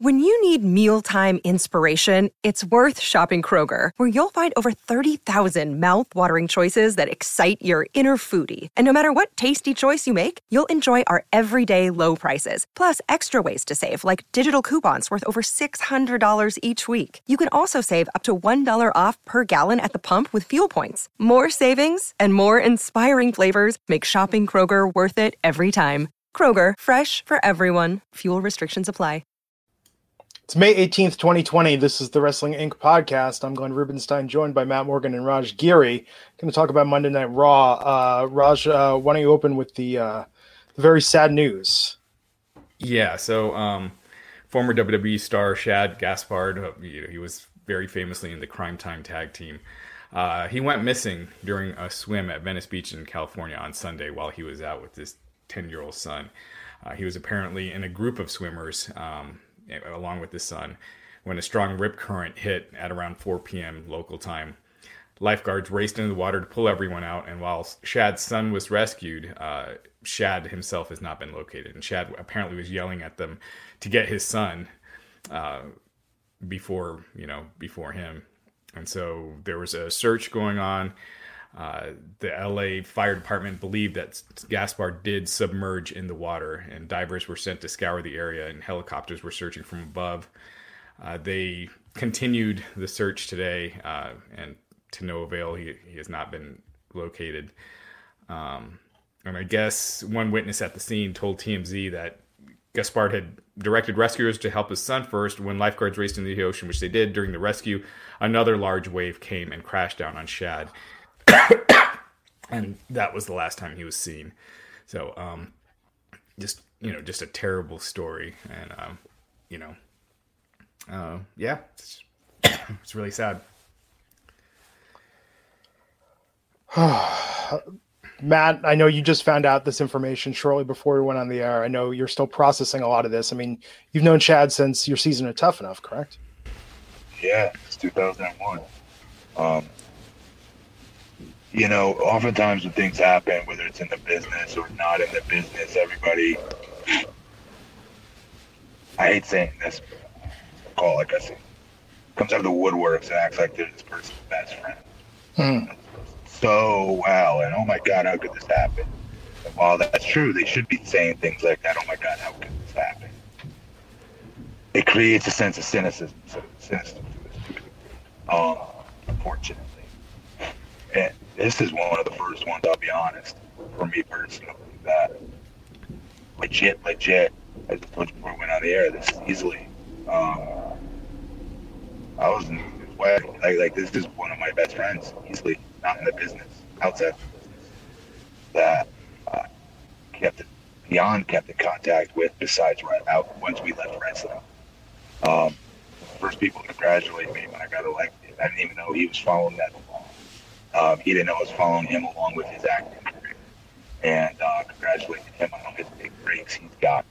When you need mealtime inspiration, it's worth shopping Kroger, where you'll find over 30,000 mouth-watering choices that excite your inner foodie. And no matter what tasty choice you make, you'll enjoy our everyday low prices, plus extra ways to save, like digital coupons worth over $600 each week. You can also save up to $1 off per gallon at the pump with fuel points. More savings and more inspiring flavors make shopping Kroger worth it every time. Kroger, fresh for everyone. Fuel restrictions apply. It's May 18th, 2020. This is the Wrestling Inc. podcast. I'm Glenn Rubenstein, joined by Matt Morgan and Raj Giri. Going to talk about Monday Night Raw. Raj, why don't you open with the very sad news? Yeah, so former WWE star Shad Gaspard, he was very famously in the Crime Time tag team. He went missing during a swim at Venice Beach in California on Sunday while he was out with his 10-year-old son. He was apparently in a group of swimmers along with his son when a strong rip current hit at around 4 p.m. local time. Lifeguards raced into the water to pull everyone out, and while Shad's son was rescued, Shad himself has not been located. And Shad apparently was yelling at them to get his son before him. And so there was a search going on. The LA Fire Department believed that Gaspard did submerge in the water, and divers were sent to scour the area, and helicopters were searching from above. They continued the search today, and to no avail. He has not been located. And I guess one witness at the scene told TMZ that Gaspard had directed rescuers to help his son first. When lifeguards raced into the ocean, which they did during the rescue, another large wave came and crashed down on Shad. And that was the last time he was seen. So, just a terrible story. And, yeah, it's really sad. Matt, I know you just found out this information shortly before we went on the air. I know you're still processing a lot of this. I mean, you've known Shad since your season of Tough Enough, correct? Yeah, it's 2001. Oftentimes when things happen, whether it's in the business or not in the business, everybody, I hate saying this, call it like I say, comes out of the woodworks and acts like they're this person's best friend. So well, and oh my God, how could this happen? And while that's true, they should be saying things like that. Oh my God, how could this happen? It creates a sense of cynicism unfortunately. And this is one of the first ones, I'll be honest, for me personally, that legit, I just told you before we went on the air, this is easily, I was in his wedding, like this is one of my best friends, easily, not in the business, outside the business, that kept in contact with, besides right out once we left wrestling. First people to congratulate me when I got elected, I didn't even know he was following that along. He didn't know I was following him along with his acting career. And congratulating him on his big breaks he's got.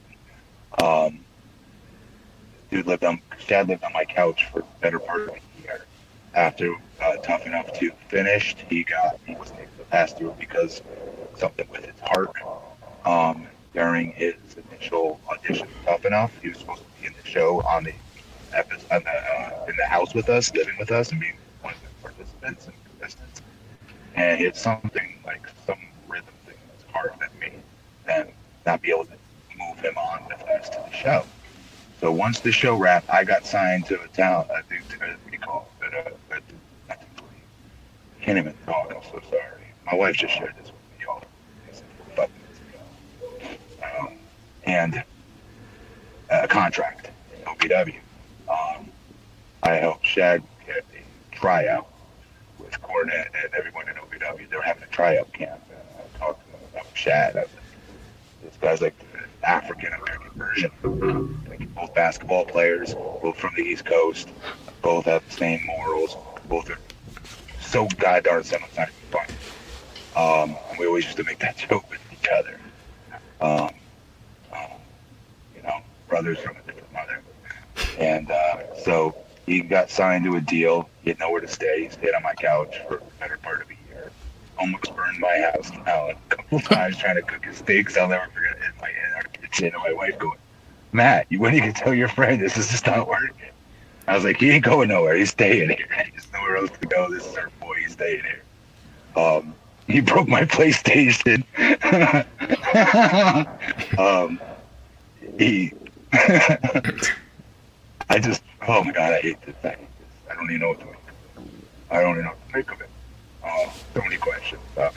Shad lived on my couch for the better part of a year. After Tough Enough 2 finished, he wasn't able to pass through because something with his heart. During his initial audition for Tough Enough, he was supposed to be in the show on the episode, in the house with us, living with us, and being one of the participants and contestants. And he had something like some rhythm thing in his heart that made them not be able to move him on with us to the show. So once the show wrapped, I got signed to a town, I think, what do you call it? I can't even talk, I'm so sorry. My wife just shared this with me all 5 minutes ago. And a contract in OVW. I helped Shad get a tryout with Cornette and everyone in OVW. They were having a tryout camp. And I talked to them about Shad. I was like, this guy's like the African-American version. Like both basketball players, both from the East Coast, both have the same morals, both are so goddamn similar, it's not even funny. And we always used to make that joke with each other. Brothers from a different mother. And so he got signed to a deal. He had nowhere to stay. He stayed on my couch for the better part of a year. Almost burned my house down a couple times trying to cook his steaks. I'll never forget it in our kitchen and my wife going, Matt, when you can tell your friend this is just not working. I was like, he ain't going nowhere. He's staying here. There's nowhere else to go. This is our boy. He's staying here. He broke my PlayStation. I just, oh my God, I hate this. I don't even know what to make of it. I don't even know what to make of it. So many questions.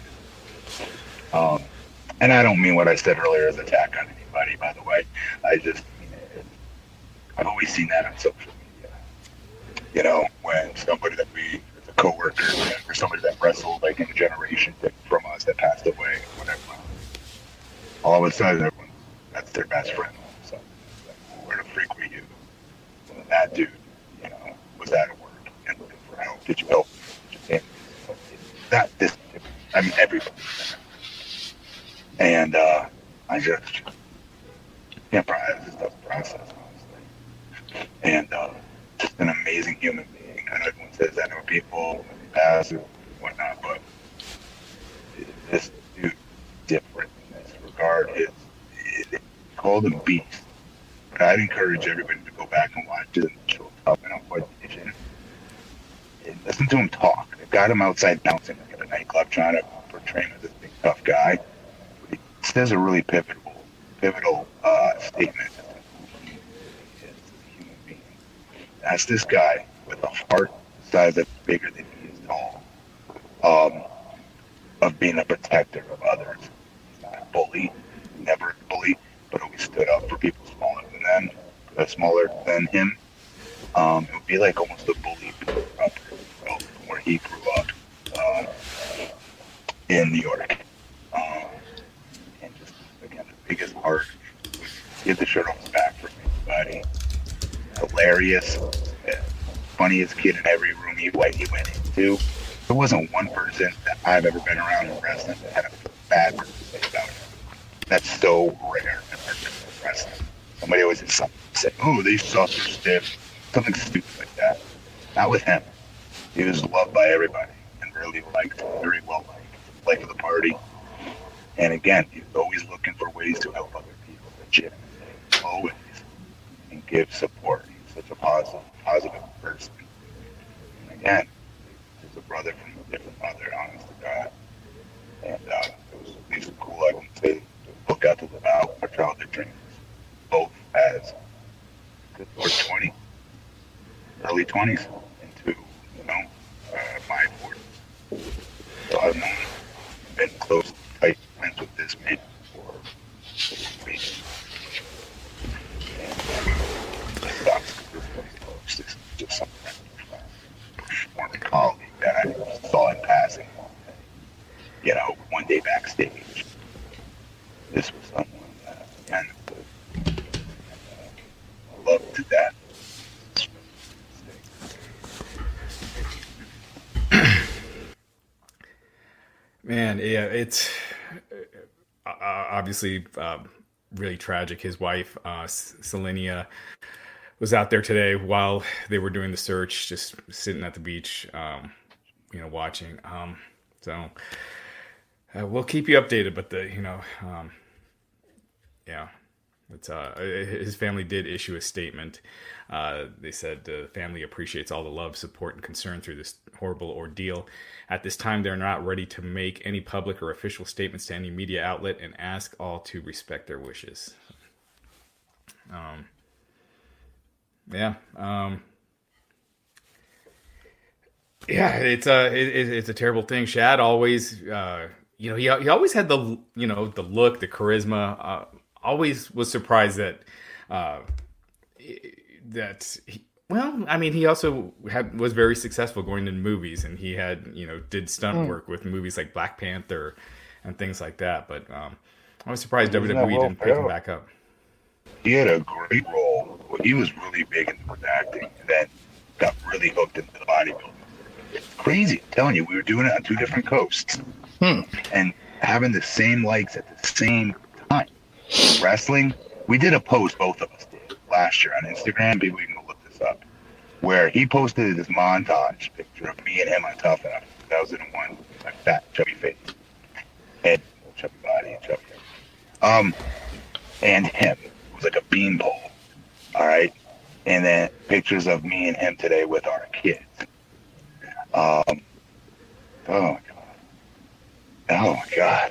And I don't mean what I said earlier as attack on anybody, by the way. I just mean it. I've always seen that on social media. You know, when somebody that we, as a coworker, or somebody that wrestled like in a generation from us that passed away, whatever, all of a sudden, everyone, that's their best friend. So, like, where the freak were you? And that dude, you know, was out of work and looking for help. Did you help? Did you I mean, everybody. And I just can't process this process, honestly. And just an amazing human being. I know everyone says that about people when they pass or whatnot, but this dude different in this regard. It's called a beast. But I'd encourage everybody to go back and watch it and show up and audition. And listen to him talk. They've got him outside bouncing like at a nightclub trying to portray him as this big tough guy. Says a really pivotal statement as to who he is as a human being. That's this guy with a heart the size that's bigger than he is tall, of being a protector of others. He's not a bully, never a bully, but always stood up for people smaller than him. It would be like almost a bully up where he grew up in New York. Biggest heart, get the shirt off his back for anybody. Hilarious, funniest kid in every room he went into. There wasn't one person that I've ever been around in wrestling that had a bad word to say about him. That's so rare in wrestling. Somebody always has something to say, oh, they suck, they're stiff, something stupid like that. Not with him. He was loved by everybody and really liked, very well liked, life of the party. And again, he's always looking for ways to help other people, legitimately, always, and give support. He's such a positive person. And again, he's a brother from a different mother, honest to God. And it was at least cool, I can say, to look out to live out our childhood dreams, both as good Lord 20, early 20s, into, my 40s. So I've been close, tight friends with this man for weeks. And it sucks because this is just something former colleague that I saw in passing, one day backstage. This was someone that, again, I loved to death. Man, yeah, it's obviously really tragic. His wife, Selenia, was out there today while they were doing the search, just sitting at the beach, watching. So we'll keep you updated, but it's his family did issue a statement. They said the family appreciates all the love, support, and concern through this horrible ordeal. At this time, they're not ready to make any public or official statements to any media outlet and ask all to respect their wishes. It's a terrible thing. Shad always, he always had the look, the charisma. Always was surprised that he also was very successful going into movies, and he had, did stunt work with movies like Black Panther and things like that. But I was surprised WWE didn't pick him back up. He had a great role. He was really big into acting, and then got really hooked into the bodybuilding. It's crazy. I'm telling you, we were doing it on two different coasts and having the same likes at the same time. Wrestling, we did a post, both of us did, last year on Instagram. Maybe we can look this up, where he posted this montage picture of me and him on Tough Enough 2001, my fat chubby face, head, chubby body, chubby, and him. It was like a beanpole, All right. And then pictures of me and him today with our kids. Oh my God. Oh my God.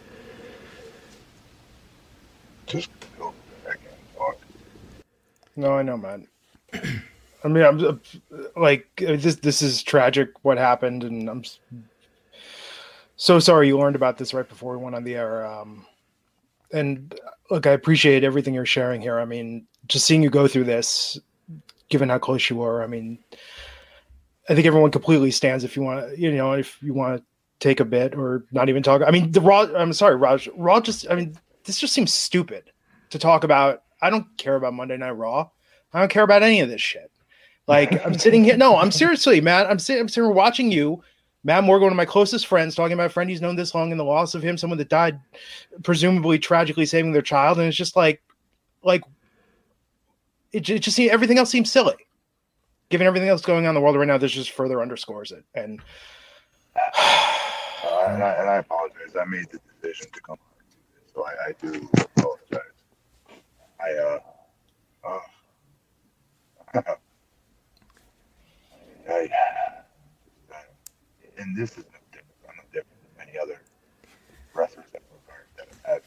Just go back and talk. No, I know, man. I mean, I'm like, this is tragic what happened, and I'm so sorry you learned about this right before we went on the air. And look, I appreciate everything you're sharing here. I mean, just seeing you go through this, given how close you were, I mean, I think everyone completely stands if you want to take a bit or not even talk. I mean, I'm sorry, Raj. Raw just, I mean, this just seems stupid to talk about. I don't care about Monday Night Raw. I don't care about any of this shit. Like, I'm sitting here. No, I'm seriously, Matt. I'm sitting here watching you, Matt Morgan, one of my closest friends, talking about a friend he's known this long and the loss of him, someone that died, presumably tragically saving their child. And it's just like it just seems, everything else seems silly. Given everything else going on in the world right now, this just further underscores it. And and I apologize. I made the decision to come on, so I do apologize. And this is no different. I'm no different than many other wrestlers that have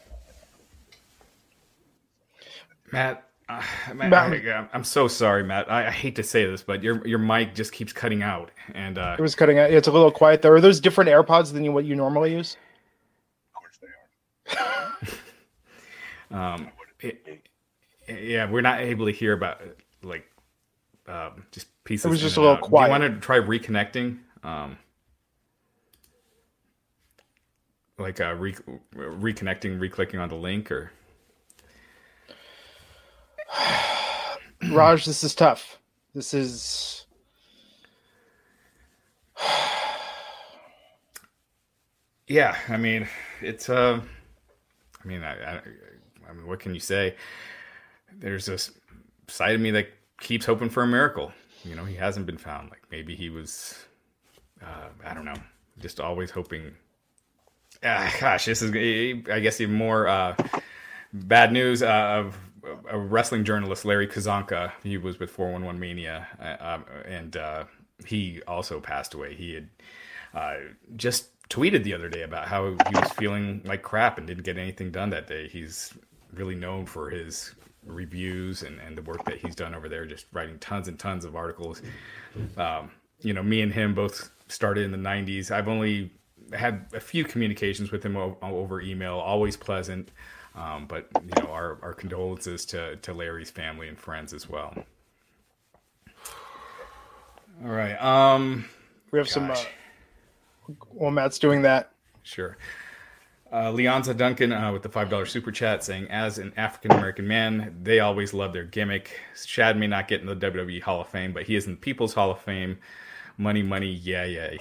had. Matt, I'm so sorry, Matt. I hate to say this, but your mic just keeps cutting out, and it was cutting out. It's a little quiet there. Are those different AirPods than what you normally use? Of course they are. Yeah, we're not able to hear about just pieces. It was just a little quiet. Do you want to try reconnecting? Reconnecting, reclicking on the link, or Raj, this is tough. This is yeah. I mean, it's I mean, what can you say? There's this side of me that keeps hoping for a miracle. You know, he hasn't been found. Like, maybe he was, I don't know, just always hoping. Gosh, this is, I guess, even more bad news of a wrestling journalist, Larry Kazanka. He was with 411 Mania, and he also passed away. He had just tweeted the other day about how he was feeling like crap and didn't get anything done that day. He's really known for his reviews and the work that he's done over there, just writing tons and tons of articles. You know, me and him both started in the 90s. I've only had a few communications with him over email, always pleasant. But, you know, our condolences to Larry's family and friends as well. All right. We have some, while Matt's doing that. Sure. Leonza Duncan with the $5 super chat saying, as an African-American man, they always love their gimmick. Shad may not get in the WWE Hall of Fame, but he is in the People's Hall of Fame. Money, yeah, yeah.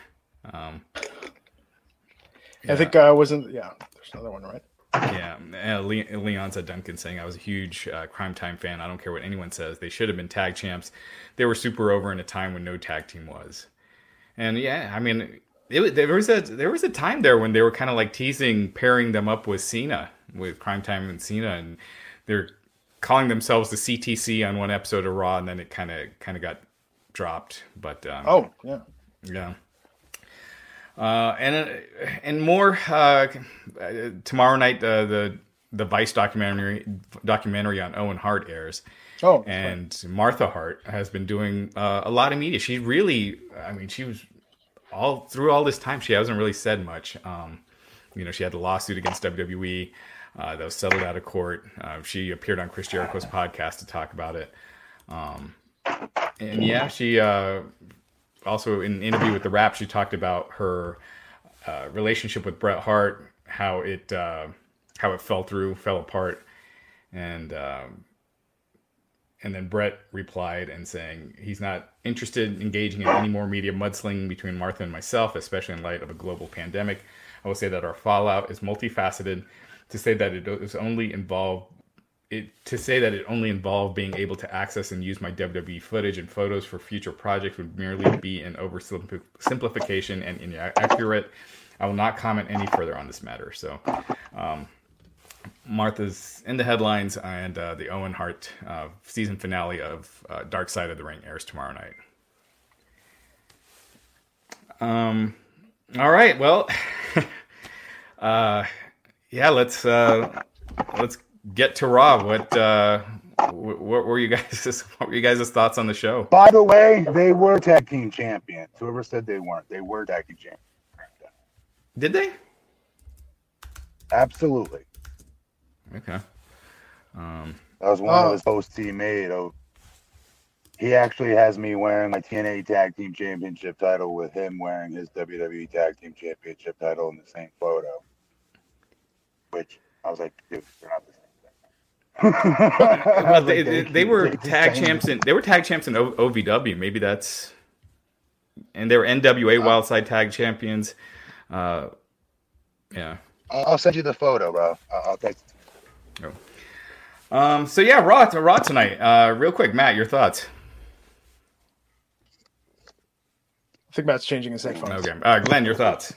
I think there's another one, right? Yeah, Leonza Duncan saying, I was a huge Crime Time fan. I don't care what anyone says. They should have been tag champs. They were super over in a time when no tag team was. And yeah, I mean, there was a time there when they were kind of like teasing pairing them up with Cena, with Crime Time and Cena, and they're calling themselves the CTC on one episode of Raw, and then it kind of got dropped. But yeah. And more tomorrow night, the Vice documentary on Owen Hart airs. Oh, and fun. Martha Hart has been doing a lot of media. She really, she was all through all this time. She hasn't really said much. You know, she had the lawsuit against WWE that was settled out of court. She appeared on Chris Jericho's podcast to talk about it. And yeah, she also in an interview with The Wrap, she talked about her relationship with Bret Hart, how it fell apart, and then Bret replied and saying he's not interested in engaging in any more media mudslinging between Martha and myself, especially in light of a global pandemic. I will say that our fallout is multifaceted. To say that it only involved being able to access and use my WWE footage and photos for future projects would merely be an oversimplification and inaccurate. I will not comment any further on this matter. So, Martha's in the headlines, and the Owen Hart season finale of Dark Side of the Ring airs tomorrow night. All right. Well, yeah. Let's get to Raw. What were you guys? What were you guys' thoughts on the show? By the way, they were tag team champions. Whoever said they weren't, they were tag team champions. Did they? Absolutely. Okay. That was one of his posts he made. He actually has me wearing my TNA Tag Team Championship title with him wearing his WWE Tag Team Championship title in the same photo. Which I was like, dude, they're not the same. Well, they were tag champs in OVW. Maybe that's, and they were NWA Wildside Tag Champions. Yeah. I'll send you the photo, bro. I'll text it. Oh. So yeah, Raw tonight. Real quick, Matt, your thoughts? I think Matt's changing his headphones. Okay, Glenn, your thoughts?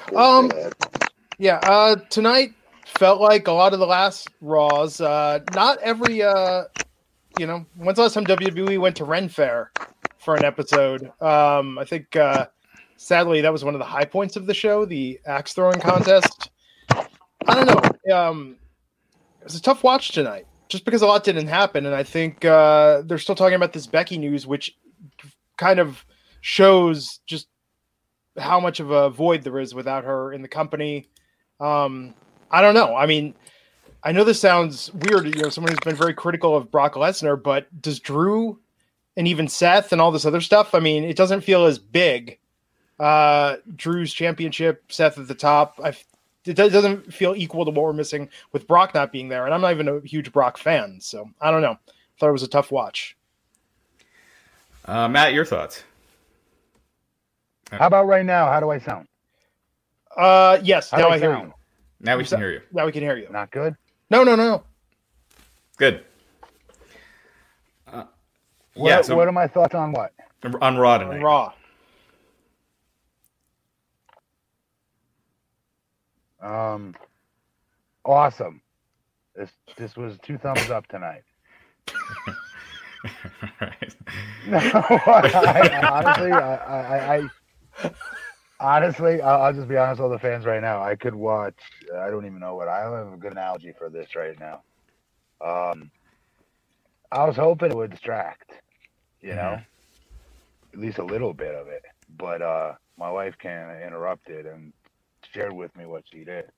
Yeah. Tonight felt like a lot of the last Raws. Not every, when's the last time WWE went to Ren Fair for an episode? I think, sadly, that was one of the high points of the show, the axe throwing contest. I don't know. It was a tough watch tonight, just because a lot didn't happen, and I think they're still talking about this Becky news, which kind of shows just how much of a void there is without her in the company. I don't know. I mean, I know this sounds weird, someone who's been very critical of Brock Lesnar, but does Drew and even Seth and all this other stuff, I mean, it doesn't feel as big. Drew's championship, Seth at the top. It doesn't feel equal to what we're missing with Brock not being there. And I'm not even a huge Brock fan, so I don't know. Thought it was a tough watch. Matt, your thoughts? How about right now? How do I sound? Yes, now I hear you. Now we can hear you. Now we can hear you. Not good? No. Good. What are my thoughts on what? On Raw tonight. On Raw. Awesome. This was 2 thumbs up tonight. Right. No, honestly, I'll just be honest with all the fans right now. I could watch. I don't even know I don't have a good analogy for this right now. I was hoping it would distract, at least a little bit of it. But my wife kind of interrupted and shared with me what she did.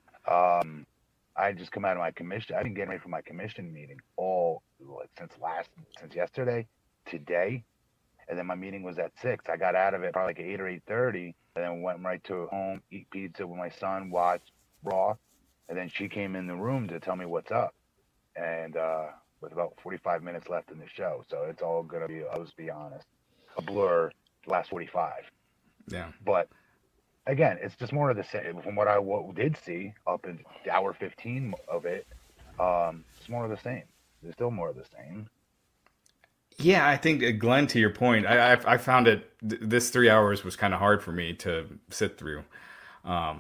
I just come out of my commission. I've been getting ready for my commission meeting since yesterday, today, and then my meeting was at 6. I got out of it probably like 8 or 8:30, and then went right to home, eat pizza with my son, watch Raw, and then she came in the room to tell me what's up, and with about 45 minutes left in the show, so it's all gonna be, I'll just be honest, a blur the last 45. Yeah, but. Again, it's just more of the same. From what I did see up in hour 15 of it, it's more of the same. There's still more of the same. Yeah, I think, Glenn, to your point, I found it, this 3 hours was kind of hard for me to sit through. I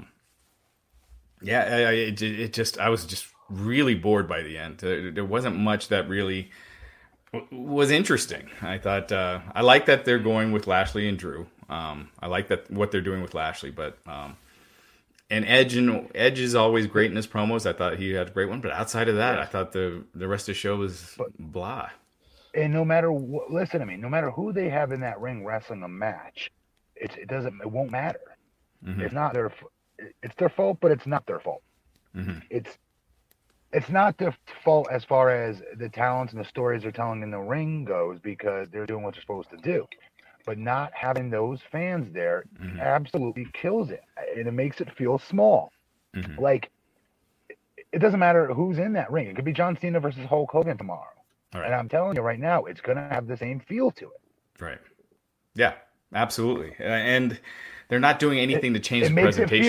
was just really bored by the end. There wasn't much that really was interesting. I thought, I like that they're going with Lashley and Drew. I like that what they're doing with Lashley, but and Edge is always great in his promos. I thought he had a great one, but outside of that, I thought the rest of the show was blah. And no matter listen to me, no matter who they have in that ring wrestling a match, it won't matter. Mm-hmm. It's their fault, but it's not their fault. Mm-hmm. It's not their fault as far as the talents and the stories they're telling in the ring goes, because they're doing what they're supposed to do. But not having those fans there absolutely kills it. And it makes it feel small. Mm-hmm. Like, it doesn't matter who's in that ring. It could be John Cena versus Hulk Hogan tomorrow. Right. And I'm telling you right now, it's going to have the same feel to it. Right. Yeah, absolutely. And they're not doing anything to change the presentation.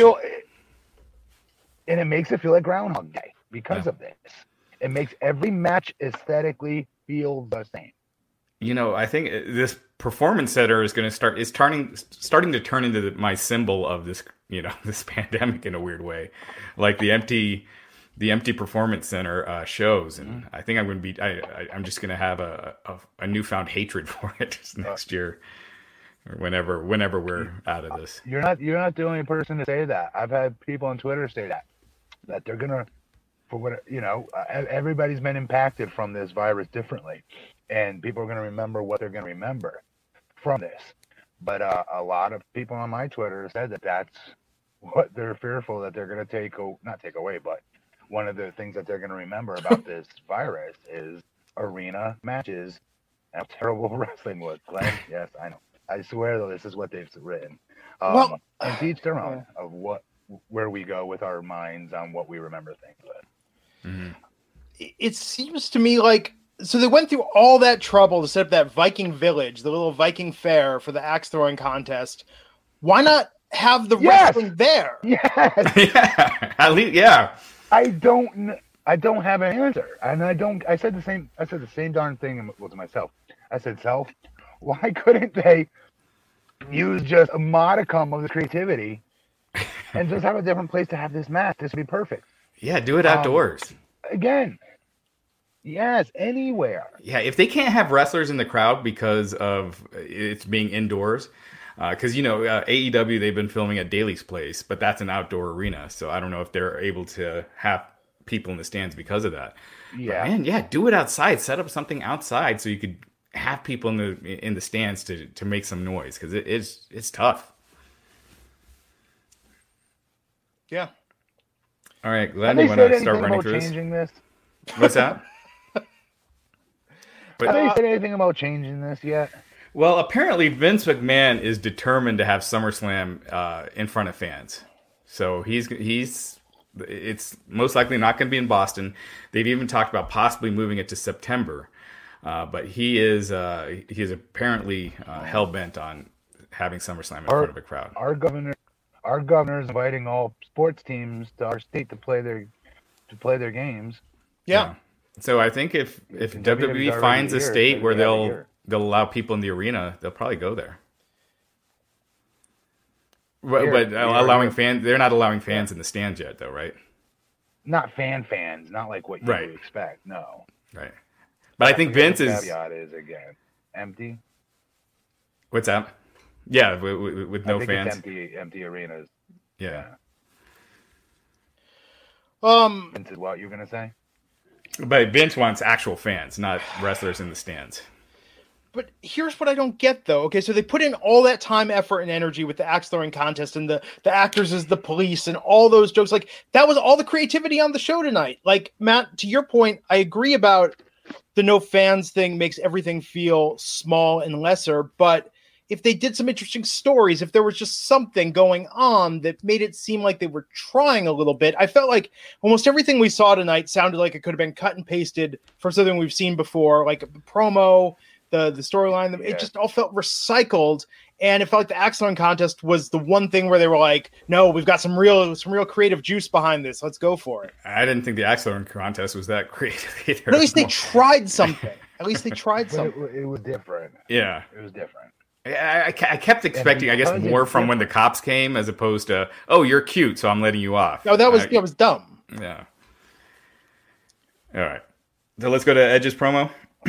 It makes it feel like Groundhog Day because of this. It makes every match aesthetically feel the same. I think this performance center is going to starting to turn into my symbol of this, this pandemic in a weird way. Like the empty the Empty Performance Center shows, and I think I'm going to be. I'm just going to have a newfound hatred for it next year, or whenever we're out of this. You're not the only person to say that. I've had people on Twitter say that they're gonna, for what everybody's been impacted from this virus differently, and people are going to remember what they're going to remember from this. But a lot of people on my Twitter said that that's what they're fearful that they're going to not take away, but one of the things that they're going to remember about this virus is arena matches and how terrible wrestling was. Glenn, yes, I know. I swear, though, this is what they've written. And to each their own of where we go with our minds on what we remember things with. Mm-hmm. It seems to me like, so they went through all that trouble to set up that Viking village, the little Viking fair for the axe throwing contest. Why not have the wrestling there? Yes. Yeah. At least, yeah. I don't have an answer, and I said the same darn thing to myself. I said, why couldn't they use just a modicum of the creativity and just have a different place to have this match? This would be perfect. Yeah, do it outdoors. Again, yes, anywhere. Yeah, if they can't have wrestlers in the crowd because of it's being indoors, because AEW, they've been filming at Daly's Place, but that's an outdoor arena, so I don't know if they're able to have people in the stands because of that. Yeah, but man, do it outside. Set up something outside so you could have people in the stands to make some noise, because it's tough. Yeah. All right, Glenn, you want to start running through this? Changing this? What's that? Have they said anything about changing this yet? Well, apparently Vince McMahon is determined to have SummerSlam in front of fans. So it's most likely not going to be in Boston. They've even talked about possibly moving it to September. But he is apparently hell bent on having SummerSlam in front of a crowd. Our governor is inviting all sports teams to our state to play their games. Yeah. So I think if WWE finds a state where they'll allow people in the arena, they'll probably go there. But allowing fans, they're not allowing fans in the stands yet, though, right? Not fans, not like what you would expect. No. Right. But I think Vince is. Caveat is again empty. What's that? Yeah, with no fans. It's empty arenas. Yeah. Vince is what you're gonna say? But Vince wants actual fans, not wrestlers in the stands. But here's what I don't get, though. Okay, so they put in all that time, effort, and energy with the axe throwing contest and the actors as the police and all those jokes. Like, that was all the creativity on the show tonight. Like, Matt, to your point, I agree about the no fans thing makes everything feel small and lesser. But if they did some interesting stories, if there was just something going on that made it seem like they were trying a little bit, I felt like almost everything we saw tonight sounded like it could have been cut and pasted from something we've seen before, like a promo, the storyline. It just all felt recycled. And it felt like the axe throwing contest was the one thing where they were like, no, we've got some real creative juice behind this. Let's go for it. I didn't think the axe throwing contest was that creative either. But at least they tried something. It was different. Yeah. It was different. I kept expecting, I guess, more from when the cops came as opposed to, oh, you're cute, so I'm letting you off. No, that was dumb. Yeah. All right. So let's go to Edge's promo.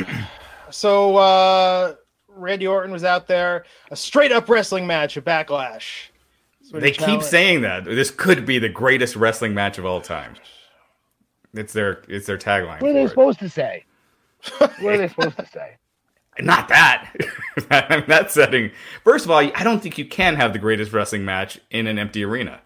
So Randy Orton was out there, a straight up wrestling match at Backlash. They keep saying that this could be the greatest wrestling match of all time. It's their tagline. What are they supposed to say? What are they supposed to say? Not that. That setting. First of all, I don't think you can have the greatest wrestling match in an empty arena.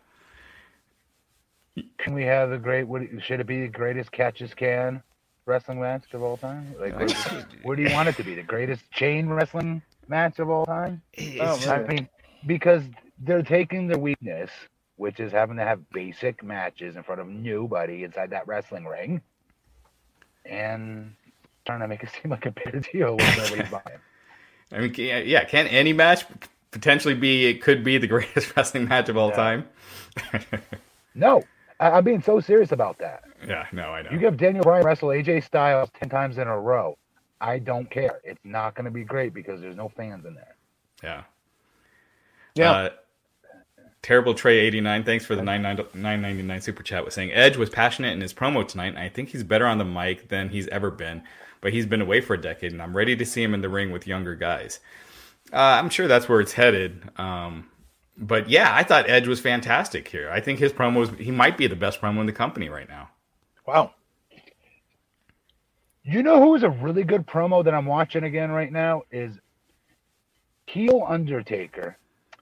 Can we have should it be the greatest catches can wrestling match of all time? Like, what do you want it to be? The greatest chain wrestling match of all time? I mean, because they're taking their weakness, which is having to have basic matches in front of nobody inside that wrestling ring, and trying to make it seem like a bigger deal when nobody's buying. I mean, yeah, can any match potentially it could be the greatest wrestling match of all time? No, I'm being so serious about that. Yeah, no, I know. You give Daniel Bryan wrestle AJ Styles 10 times in a row, I don't care. It's not going to be great because there's no fans in there. Yeah. Yeah. Terrible Trey 89. Thanks for the $9.99 super chat. Was saying Edge was passionate in his promo tonight, and I think he's better on the mic than he's ever been. But he's been away for a decade, and I'm ready to see him in the ring with younger guys. I'm sure that's where it's headed. But yeah, I thought Edge was fantastic here. I think his promos, he might be the best promo in the company right now. Wow. You know who's a really good promo that I'm watching again right now is heel Undertaker.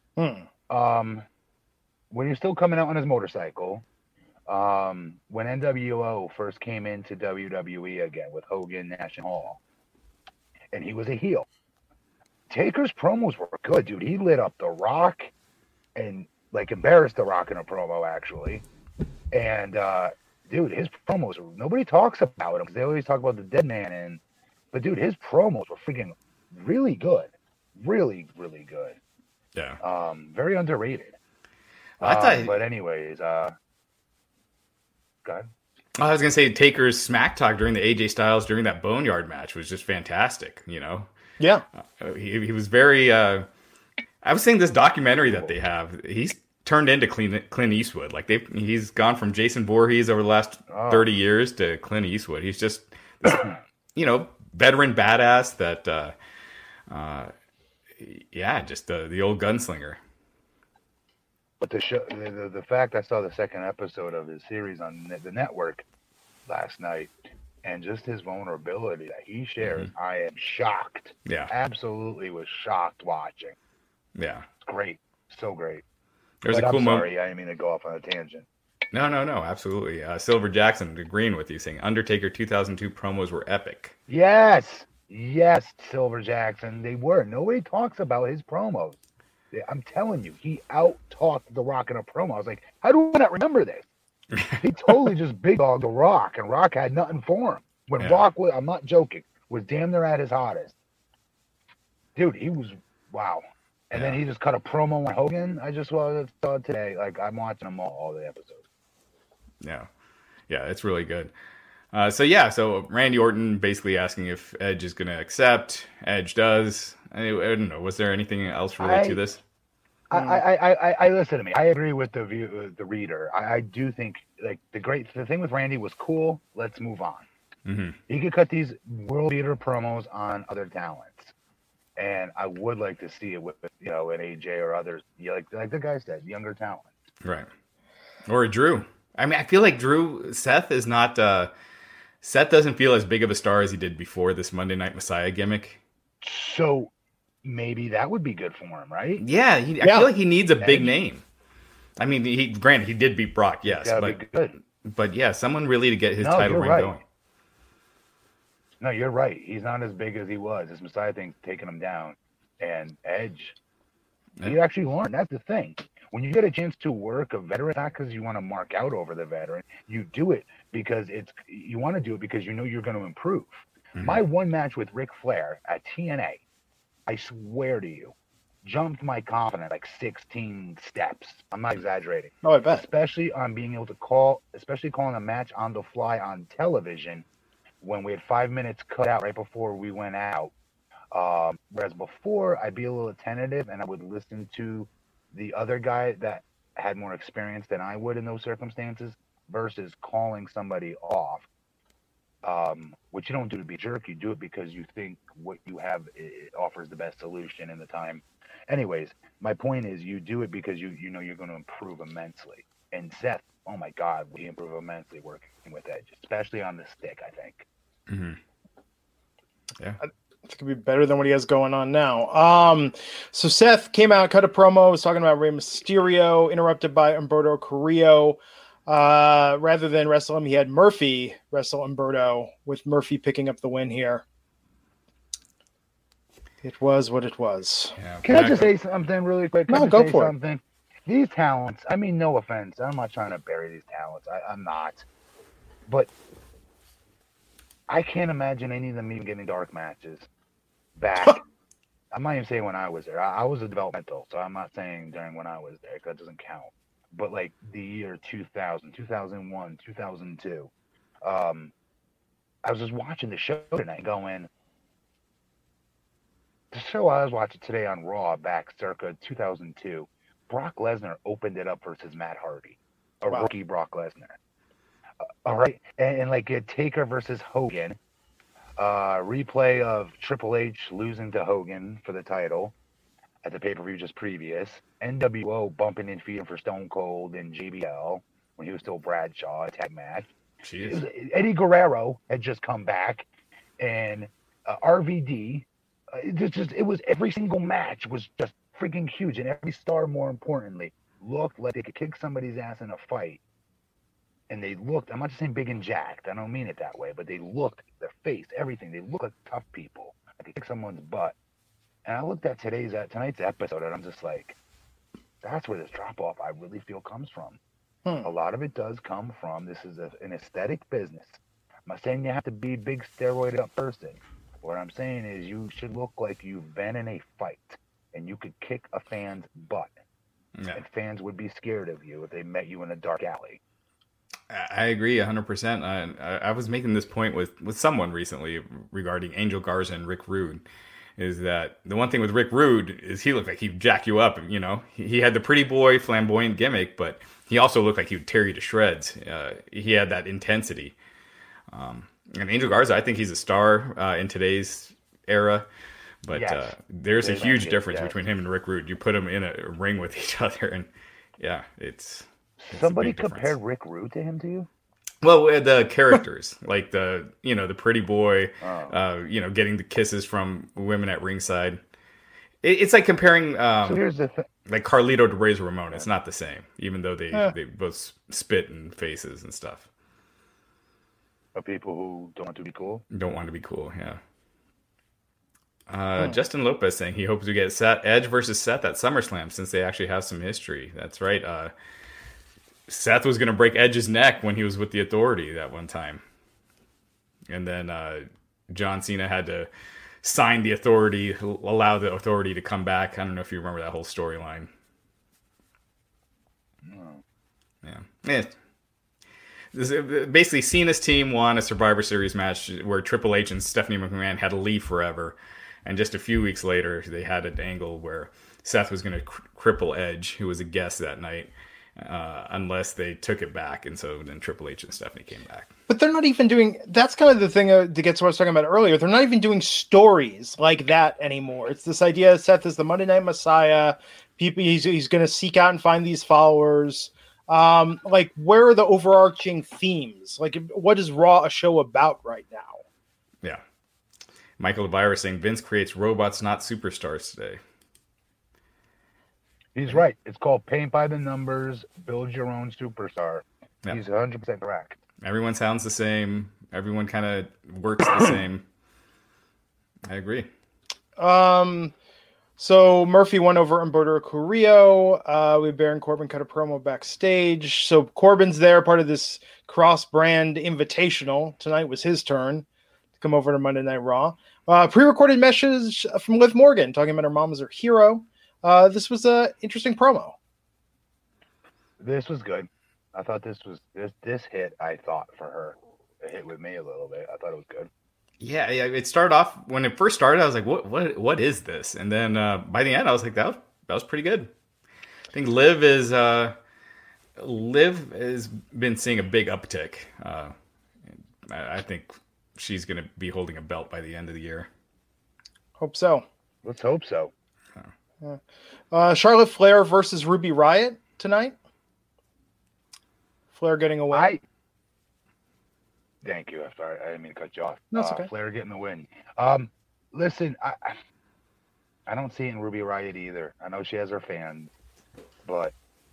When he was still coming out on his motorcycle, when NWO first came into WWE again with Hogan, Nash, and Hall, and he was a heel. Taker's promos were good, dude. He lit up The Rock and like embarrassed The Rock in a promo, actually. And dude, his promos, nobody talks about him because they always talk about the dead man. But dude, his promos were freaking really good, really, really good. Yeah. Very underrated. I thought, but anyways, go ahead. I was gonna say Taker's smack talk during the AJ Styles during that Boneyard match was just fantastic. You know. Yeah. He was very. I was saying this documentary that they have. He's turned into Clint Eastwood. Like he's gone from Jason Voorhees over the last 30 years to Clint Eastwood. He's just, this, veteran badass that. Just the old gunslinger. But the fact I saw the second episode of his series on the network last night, and just his vulnerability that he shares, I am shocked. Yeah, absolutely was shocked watching. Yeah, it's great, so great. There's a cool moment. Sorry, I didn't mean to go off on a tangent. No, absolutely. Silver Jackson agreeing with you, saying Undertaker 2002 promos were epic. Yes, Silver Jackson, they were. Nobody talks about his promos. I'm telling you, he out-talked The Rock in a promo. I was like, how do I not remember this? He totally just big-dogged The Rock, and Rock had nothing for him. When Rock was, I'm not joking, was damn near at his hottest. Dude, he was, wow. And then he just cut a promo on Hogan. I just saw it today. Like, I'm watching them all the episodes. Yeah, it's really good. So Randy Orton basically asking if Edge is going to accept. Edge does. I don't know. Was there anything else related to this? I listen to me. I agree with the reader. I do think like the thing with Randy was cool. Let's move on. Mm-hmm. He could cut these world beater promos on other talents, and I would like to see it with an AJ or others. Like the guy said, younger talent. Right. Or a Drew. I mean, I feel like Seth is not. Seth doesn't feel as big of a star as he did before this Monday Night Messiah gimmick. So maybe that would be good for him, right? Yeah, I feel like he needs a big name. I mean, he did beat Brock, yes, but yeah, someone really to get his title reign going. No, you're right. He's not as big as he was. This Messiah thing's taking him down, and Edge, he actually learned. That's the thing. When you get a chance to work a veteran, not because you want to mark out over the veteran, you do it because you want to do it because you know you're going to improve. Mm-hmm. My one match with Ric Flair at TNA, I swear to you, jumped my confidence like 16 steps. I'm not exaggerating. Oh, I bet. Especially on being able to calling a match on the fly on television when we had 5 minutes cut out right before we went out. Whereas before, I'd be a little tentative and I would listen to the other guy that had more experience than I would in those circumstances versus calling somebody off, which you don't do to be a jerk. You do it because you think what you have offers the best solution in the time. Anyways, my point is you do it because you know you're going to improve immensely. And Seth, oh my God, we improve immensely working with Edge, especially on the stick, I think. Mm-hmm. Yeah. It's going to be better than what he has going on now. So Seth came out, cut a promo, was talking about Rey Mysterio, interrupted by Humberto Carrillo. Rather than wrestle him, he had Murphy wrestle Humberto, with Murphy picking up the win here. It was what it was. Yeah, can I just say something really quick? No, go for it. These talents, I mean, no offense. I'm not trying to bury these talents. I'm not. But I can't imagine any of them even getting dark matches back. I'm not even saying when I was there. I was a developmental, so I'm not saying during when I was there, because that doesn't count. But like the year 2000, 2001, 2002, I was just watching the show tonight going, the show I was watching today on Raw back circa 2002 Brock Lesnar opened it up versus Matt Hardy, a Wow. rookie Brock Lesnar. All right, and like a Taker versus Hogan, replay of Triple H losing to Hogan for the title at the pay-per-view just previous, NWO bumping and feeding for Stone Cold and JBL when he was still Bradshaw, a tag match. Eddie Guerrero had just come back, and RVD. It was every single match was just freaking huge, and every star, more importantly, looked like they could kick somebody's ass in a fight. And they looked, I'm not just saying big and jacked, I don't mean it that way, but they looked, their face, everything, they looked like tough people. I could kick someone's butt. And I looked at tonight's episode, and I'm just like, that's where this drop-off I really feel comes from. A lot of it does come from, this is an aesthetic business. I'm not saying you have to be a big steroided up person. What I'm saying is you should look like you've been in a fight, and you could kick a fan's butt. Yeah. And fans would be scared of you if they met you in a dark alley. I agree 100%. I was making this point with someone recently regarding Angel Garza and Rick Rude, is that the one thing with Rick Rude is he looked like he'd jack you up. You know, he had the pretty boy flamboyant gimmick, but he also looked like he'd tear you to shreds. He had that intensity. And Angel Garza, I think he's a star in today's era, but yes, there's a huge difference between him and Rick Rude. You put them in a ring with each other, and yeah, it's somebody compared Rick Rude to him to you? Well, the characters, like the pretty boy, getting the kisses from women at ringside. It's like comparing so here's the like Carlito to Razor Ramon. It's not the same, even though they both spit in faces and stuff. Of people who don't want to be cool? Don't want to be cool, yeah. Justin Lopez saying he hopes we get Edge versus Seth at SummerSlam since they actually have some history. That's right. Seth was going to break Edge's neck when he was with the Authority that one time. And then John Cena had to sign the Authority, allow the Authority to come back. I don't know if you remember that whole storyline. No. Yeah. Basically, Cena's team won a Survivor Series match where Triple H and Stephanie McMahon had to leave forever. And just a few weeks later, they had an angle where Seth was going to cripple Edge, who was a guest that night, unless they took it back. And so then Triple H and Stephanie came back. But they're not even doing, that's kind of the thing that gets what I was talking about earlier. They're not even doing stories like that anymore. It's this idea Seth is the Monday Night Messiah. He's going to seek out and find these followers. Like, where are the overarching themes? Like, what is Raw a show about right now? Yeah. Michael Elvira saying Vince creates robots, not superstars today. He's right. It's called paint by the numbers, build your own superstar. Yeah. He's 100% correct. Everyone sounds the same. Everyone kind of works the same. I agree. So Murphy won over Humberto Carrillo. We had Baron Corbin cut a promo backstage. So Corbin's there, part of this cross-brand invitational. Tonight was his turn to come over to Monday Night Raw. Pre-recorded message from Liv Morgan talking about her mom as her hero. This was an interesting promo. This was good. I thought this hit, I thought, for her. It hit with me a little bit. I thought it was good. Yeah, it started off, when it first started, I was like, what is this? And then by the end, I was like, that was pretty good. I think Liv has been seeing a big uptick. I think she's going to be holding a belt by the end of the year. Hope so. Let's hope so. Charlotte Flair versus Ruby Riott tonight. Flair getting away. Thank you. I'm sorry. I didn't mean to cut you off. No, it's okay. Flair getting the win. Listen, I don't see it in Ruby Riott either. I know she has her fans, but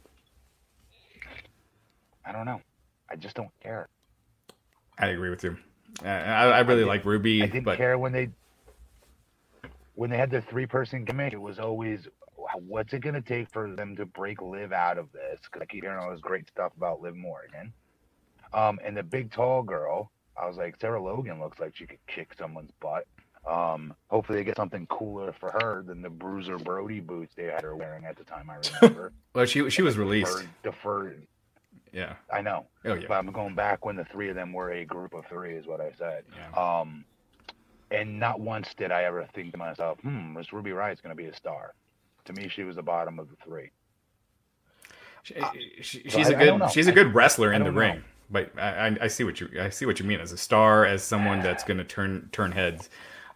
I don't know. I just don't care. I agree with you. I really like Ruby. I didn't care when they had the 3-person gimmick. It was always, what's it going to take for them to break Liv out of this? Because I keep hearing all this great stuff about Liv Morgan. And the big tall girl, I was like, Sarah Logan looks like she could kick someone's butt. Hopefully they get something cooler for her than the Bruiser Brody boots they had her wearing at the time, I remember. Well, she was released. Deferred. Yeah. I know. Oh, yeah. But I'm going back when the 3 of them were a group of 3 is what I said. Yeah. And not once did I ever think to myself, this Ruby Riott's going to be a star. To me, she was the bottom of the 3. She's a good wrestler in the ring. But I see what you mean as a star, as someone that's going to turn heads.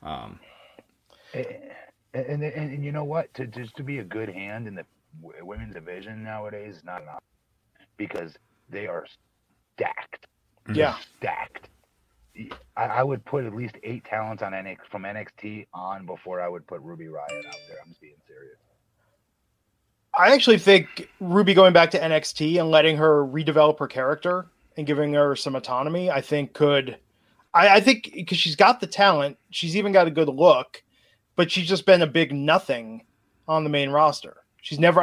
And you know what? Just to be a good hand in the women's division nowadays is not enough, because they are stacked. Yeah, stacked. I would put at least 8 talents on from NXT on before I would put Ruby Riott out there. I'm just being serious. I actually think Ruby going back to NXT and letting her redevelop her character and giving her some autonomy, I think I think because she's got the talent, she's even got a good look, but she's just been a big nothing on the main roster. She's never,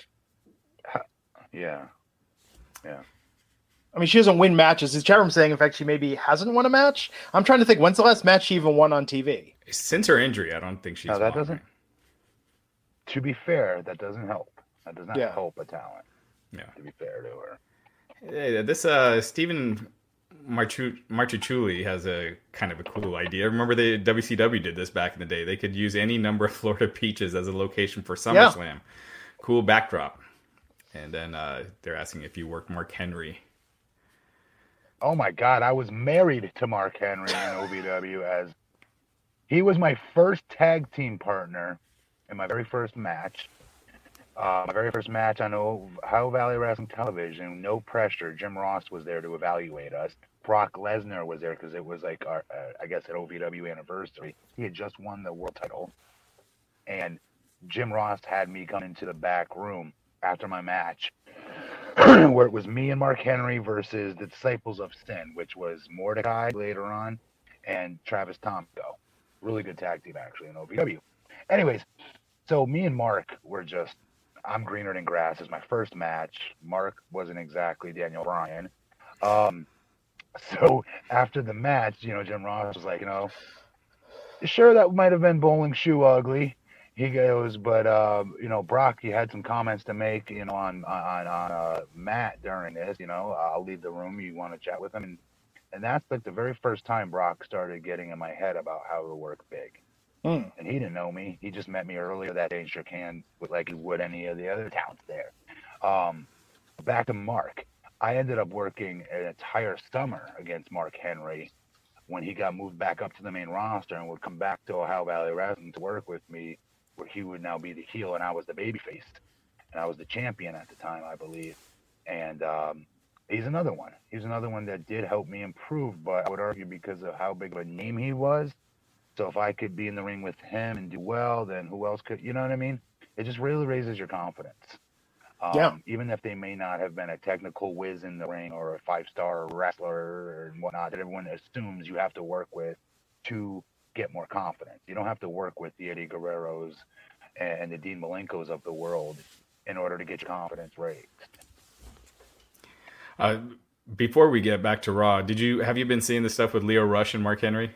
yeah. I mean, she doesn't win matches. Is chat room saying, in fact, she maybe hasn't won a match? I'm trying to think, when's the last match she even won on TV? Since her injury, I don't think she's won. Doesn't. To be fair, that doesn't help. That does not help a talent. Yeah. To be fair to her. Yeah, this Stephen Marchichuli has a kind of a cool idea. Remember, the WCW did this back in the day. They could use any number of Florida Peaches as a location for SummerSlam. Yeah. Cool backdrop. And then they're asking if you worked Mark Henry. Oh my God, I was married to Mark Henry in OVW, as he was my first tag team partner in my very first match. My very first match on Ohio Valley Wrestling Television, no pressure. Jim Ross was there to evaluate us. Brock Lesnar was there because it was like our, I guess, an OVW anniversary. He had just won the world title. And Jim Ross had me come into the back room after my match, where it was me and Mark Henry versus the Disciples of Sin, which was Mordecai later on and Travis Tomko. Really good tag team, actually, in OVW. Anyways, so me and Mark were just, I'm greener than grass. It's my first match. Mark wasn't exactly Daniel Bryan. So after the match, Jim Ross was like, sure, that might have been bowling shoe ugly. He goes, but Brock, you had some comments to make, on Matt during this. I'll leave the room. You want to chat with him, and that's like the very first time Brock started getting in my head about how to work big. And he didn't know me. He just met me earlier that day and shook hands with like he would any of the other talents there. Back to Mark. I ended up working an entire summer against Mark Henry when he got moved back up to the main roster and would come back to Ohio Valley Wrestling to work with me, where he would now be the heel and I was the babyface. And I was the champion at the time, I believe. And he's another one. He's another one that did help me improve, but I would argue because of how big of a name he was. So if I could be in the ring with him and do well, then who else could? You know what I mean? It just really raises your confidence. Even if they may not have been a technical whiz in the ring or a 5-star wrestler and whatnot that everyone assumes you have to work with to get more confidence. You don't have to work with the Eddie Guerreros and the Dean Malenkos of the world in order to get your confidence raised. Before we get back to Raw, have you been seeing the stuff with Lio Rush and Mark Henry?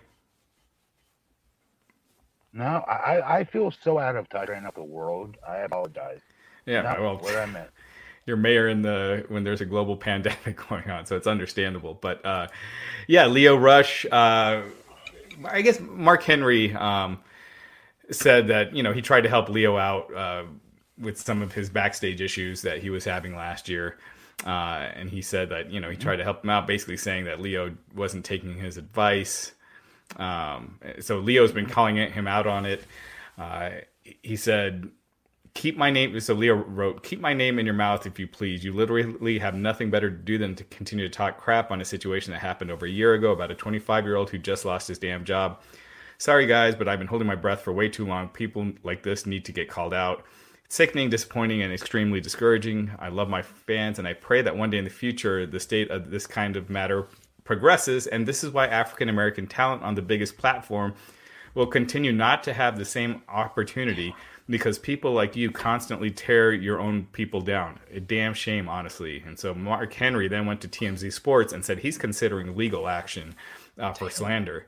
No, I feel so out of touch right now with the world. I apologize. Yeah, well, where I'm at. You're mayor when there's a global pandemic going on, so it's understandable. But Lio Rush. I guess Mark Henry said that he tried to help Lio out with some of his backstage issues that he was having last year, and he said that he tried to help him out, basically saying that Lio wasn't taking his advice. So Leo's been calling him out on it. He said, keep my name. So Lio wrote, keep my name in your mouth, if you please. You literally have nothing better to do than to continue to talk crap on a situation that happened over a year ago about a 25-year-old who just lost his damn job. Sorry guys, but I've been holding my breath for way too long. People like this need to get called out. It's sickening, disappointing, and extremely discouraging. I love my fans, and I pray that one day in the future, the state of this kind of matter progresses, and this is why African American talent on the biggest platform will continue not to have the same opportunity, because people like you constantly tear your own people down. A damn shame, honestly. And so Mark Henry then went to TMZ Sports and said he's considering legal action for slander.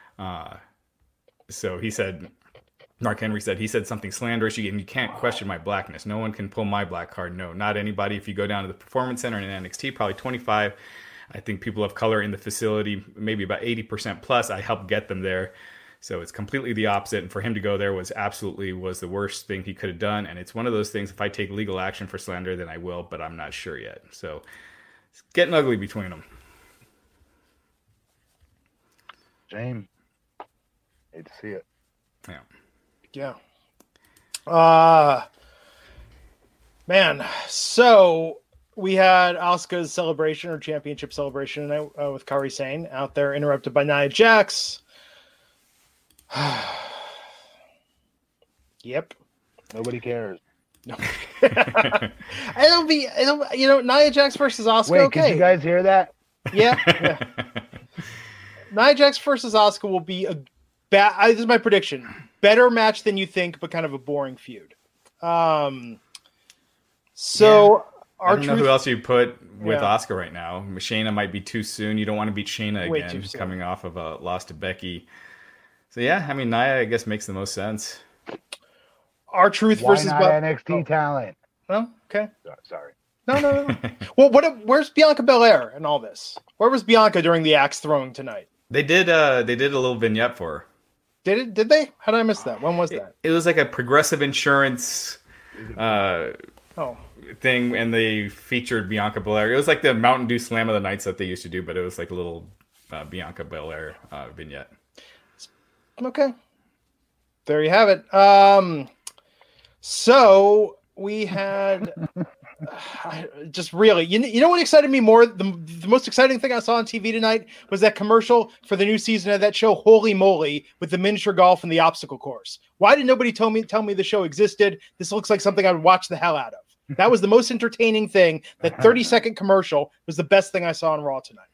So he said, Mark Henry said, he said something slanderous. You can't question my blackness. No one can pull my black card. No, not anybody. If you go down to the Performance Center in NXT, probably 25. I think people of color in the facility, maybe about 80% plus. I helped get them there. So it's completely the opposite. And for him to go there was the worst thing he could have done. And it's one of those things, if I take legal action for slander, then I will, but I'm not sure yet. So it's getting ugly between them. Shame. Hate to see it. Yeah. Man, so we had Asuka's celebration or championship celebration tonight with Kairi Sane out there, interrupted by Nia Jax. Yep. Nobody cares. It'll be, Nia Jax versus Asuka. Wait, okay. Can you guys hear that? Yeah. Nia Jax versus Asuka will be this is my prediction. Better match than you think, but kind of a boring feud. I don't know who else you put with Asuka right now. Shayna might be too soon. You don't want to beat Shayna again, coming off of a loss to Becky. So yeah, I mean, Nia, I guess, makes the most sense. R-Truth versus NXT talent. Oh, okay. Sorry. No. Well, where's Bianca Belair in all this? Where was Bianca during the axe throwing tonight? They did a little vignette for her. Did they? How did I miss that? When was that? It was like a Progressive Insurance thing, and they featured Bianca Belair. It was like the Mountain Dew Slam of the Nights that they used to do, but it was like a little Bianca Belair vignette. Okay. There you have it. So we had just really, you know what excited me more? The most exciting thing I saw on TV tonight was that commercial for the new season of that show, Holy Moly, with the miniature golf and the obstacle course. Why did nobody tell me the show existed? This looks like something I would watch the hell out of. That was the most entertaining thing. That 30-second commercial was the best thing I saw on Raw tonight.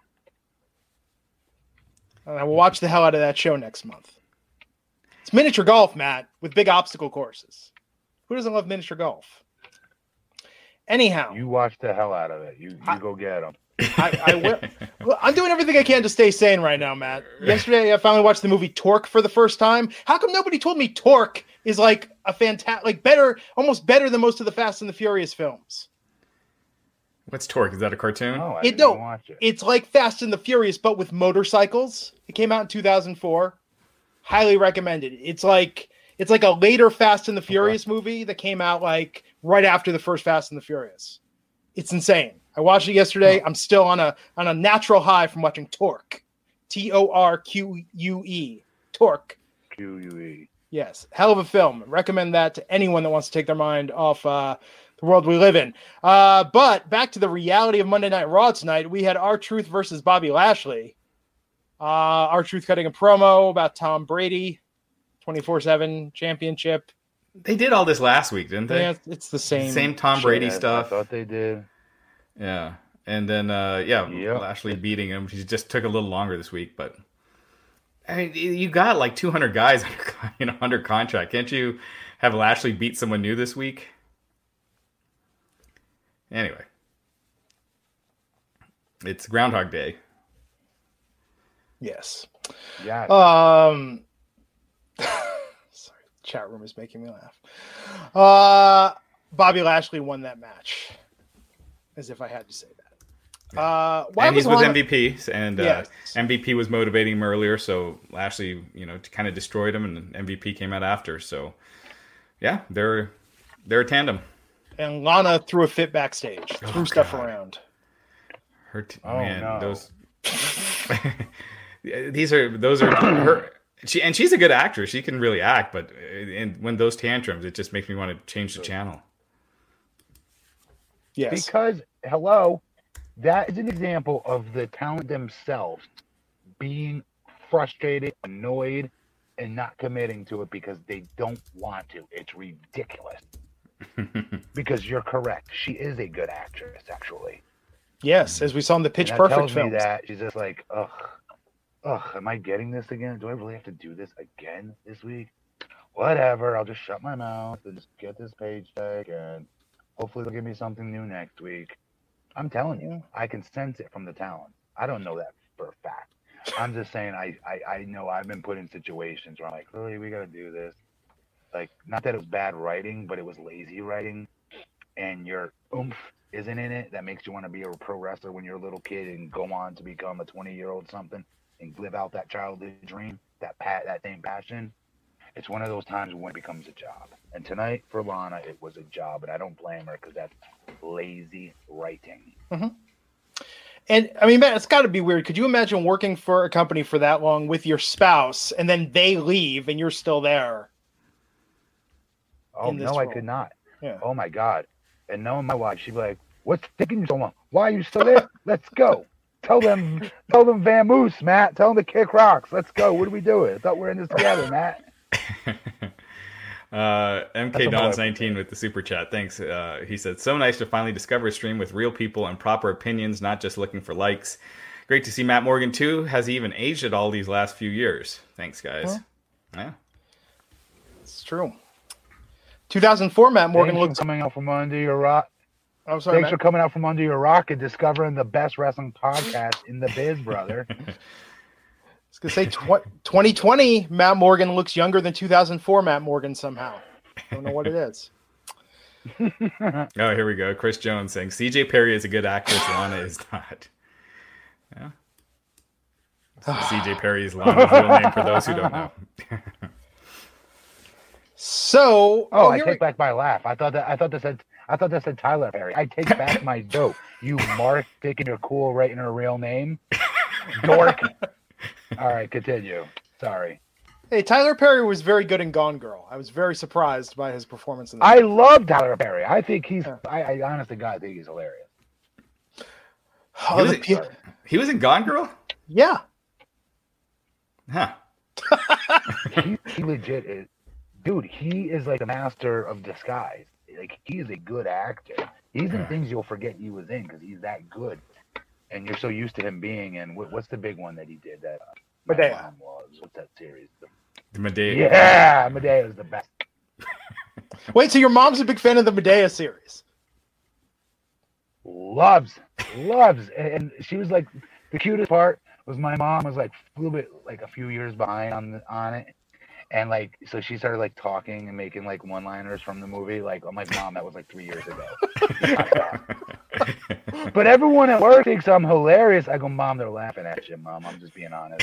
And I will watch the hell out of that show next month. It's miniature golf, Matt, with big obstacle courses. Who doesn't love miniature golf? Anyhow. You watch the hell out of it. You go get them. I will. I'm doing everything I can to stay sane right now, Matt. Yesterday, I finally watched the movie Torque for the first time. How come nobody told me Torque is like a fantastic, almost better than most of the Fast and the Furious films? What's Torque? Is that a cartoon? Oh, I didn't watch it. It's like Fast and the Furious, but with motorcycles. It came out in 2004. Highly recommended. It's like a later Fast and the Furious movie that came out like right after the first Fast and the Furious. It's insane. I watched it yesterday. I'm still on a natural high from watching Torque. Torque. Torque. QUE. Yes. Hell of a film. Recommend that to anyone that wants to take their mind off the world we live in. But back to the reality of Monday Night Raw tonight. We had R-Truth versus Bobby Lashley. R-Truth cutting a promo about Tom Brady. 24/7 championship. They did all this last week, didn't they? Yeah, it's the same Tom Brady stuff. I thought they did. Yeah. And then, Lashley beating him. He just took a little longer this week, but I mean, you got like 200 guys under contract. Can't you have Lashley beat someone new this week? Anyway. It's Groundhog Day. Yes. Yeah. Sorry, the chat room is making me laugh. Bobby Lashley won that match, as if I had to say that. And he's with MVP, and MVP was motivating him earlier, so Lashley, kind of destroyed him, and MVP came out after. So, yeah, they're a tandem. And Lana threw a fit backstage, threw stuff around. Those. Those are her. She's a good actress. She can really act, but when those tantrums, it just makes me want to change the channel. Yes. Because, hello, that is an example of the talent themselves being frustrated, annoyed, and not committing to it because they don't want to. It's ridiculous. Because you're correct. She is a good actress, actually. Yes, as we saw in the Pitch Perfect film. films. She's just like, ugh, am I getting this again? Do I really have to do this again this week? Whatever, I'll just shut my mouth and just get this paycheck, and hopefully they'll give me something new next week. I'm telling you, I can sense it from the talent. I don't know that for a fact. I'm just saying I know I've been put in situations where I'm like, really, we got to do this? Like, not that it was bad writing, but it was lazy writing, and your oomph isn't in it. That makes you want to be a pro wrestler when you're a little kid and go on to become a 20-year-old something. and live out that childhood dream, that same passion, it's one of those times when it becomes a job. And tonight for Lana, it was a job, and I don't blame her because that's lazy writing. Mm-hmm. And I mean, man, it's got to be weird. Could you imagine working for a company for that long with your spouse, and then they leave, and you're still there? Oh no, I could not. Yeah. Oh my God. And knowing my wife, she'd be like, "What's taking you so long? Why are you still there? Let's go. Tell them vamoose, Matt. Tell them to kick rocks. Let's go. What are we doing? I thought we were in this together, Matt." MK Don's 19 with the super chat. Thanks. He said, "So nice to finally discover a stream with real people and proper opinions, not just looking for likes. Great to see Matt Morgan too. Has he even aged at all these last few years? Thanks, guys." Huh? Yeah, it's true. 2004, Matt Morgan Thanks looks for coming out from under your rock. I'm sorry, Thanks for coming out from under your rock and discovering the best wrestling podcast in the biz, brother. I was gonna say 2020 Matt Morgan looks younger than 2004 Matt Morgan somehow. Don't know what it is. Oh, here we go. Chris Jones saying CJ Perry is a good actress, Lana is not. Yeah. So CJ Perry is Lana's real name for those who don't know. So, I take back my laugh. I thought that said Tyler Perry. I take back my joke. You mark taking your cool writing her real name. Dork. All right, continue. Sorry. Hey, Tyler Perry was very good in Gone Girl. I was very surprised by his performance in that. I love Tyler Perry. I think he's. I honestly, God, think he's hilarious. He was in Gone Girl? Yeah. Huh. he legit is. Dude, he is like a master of disguise. Like, he is a good actor. He's in things you'll forget he was in because he's that good. And you're so used to him being in, what's the big one that he did that Medea. What's that series? The Medea. Yeah, Medea is the best. Wait, so your mom's a big fan of the Medea series? Loves. And she was like, the cutest part was my mom was like a little bit, like a few years behind on it. And like, so she started like talking and making like one-liners from the movie. Like, I'm like, Mom, that was like 3 years ago. But everyone at work thinks I'm hilarious. I go, Mom, they're laughing at you, Mom. I'm just being honest.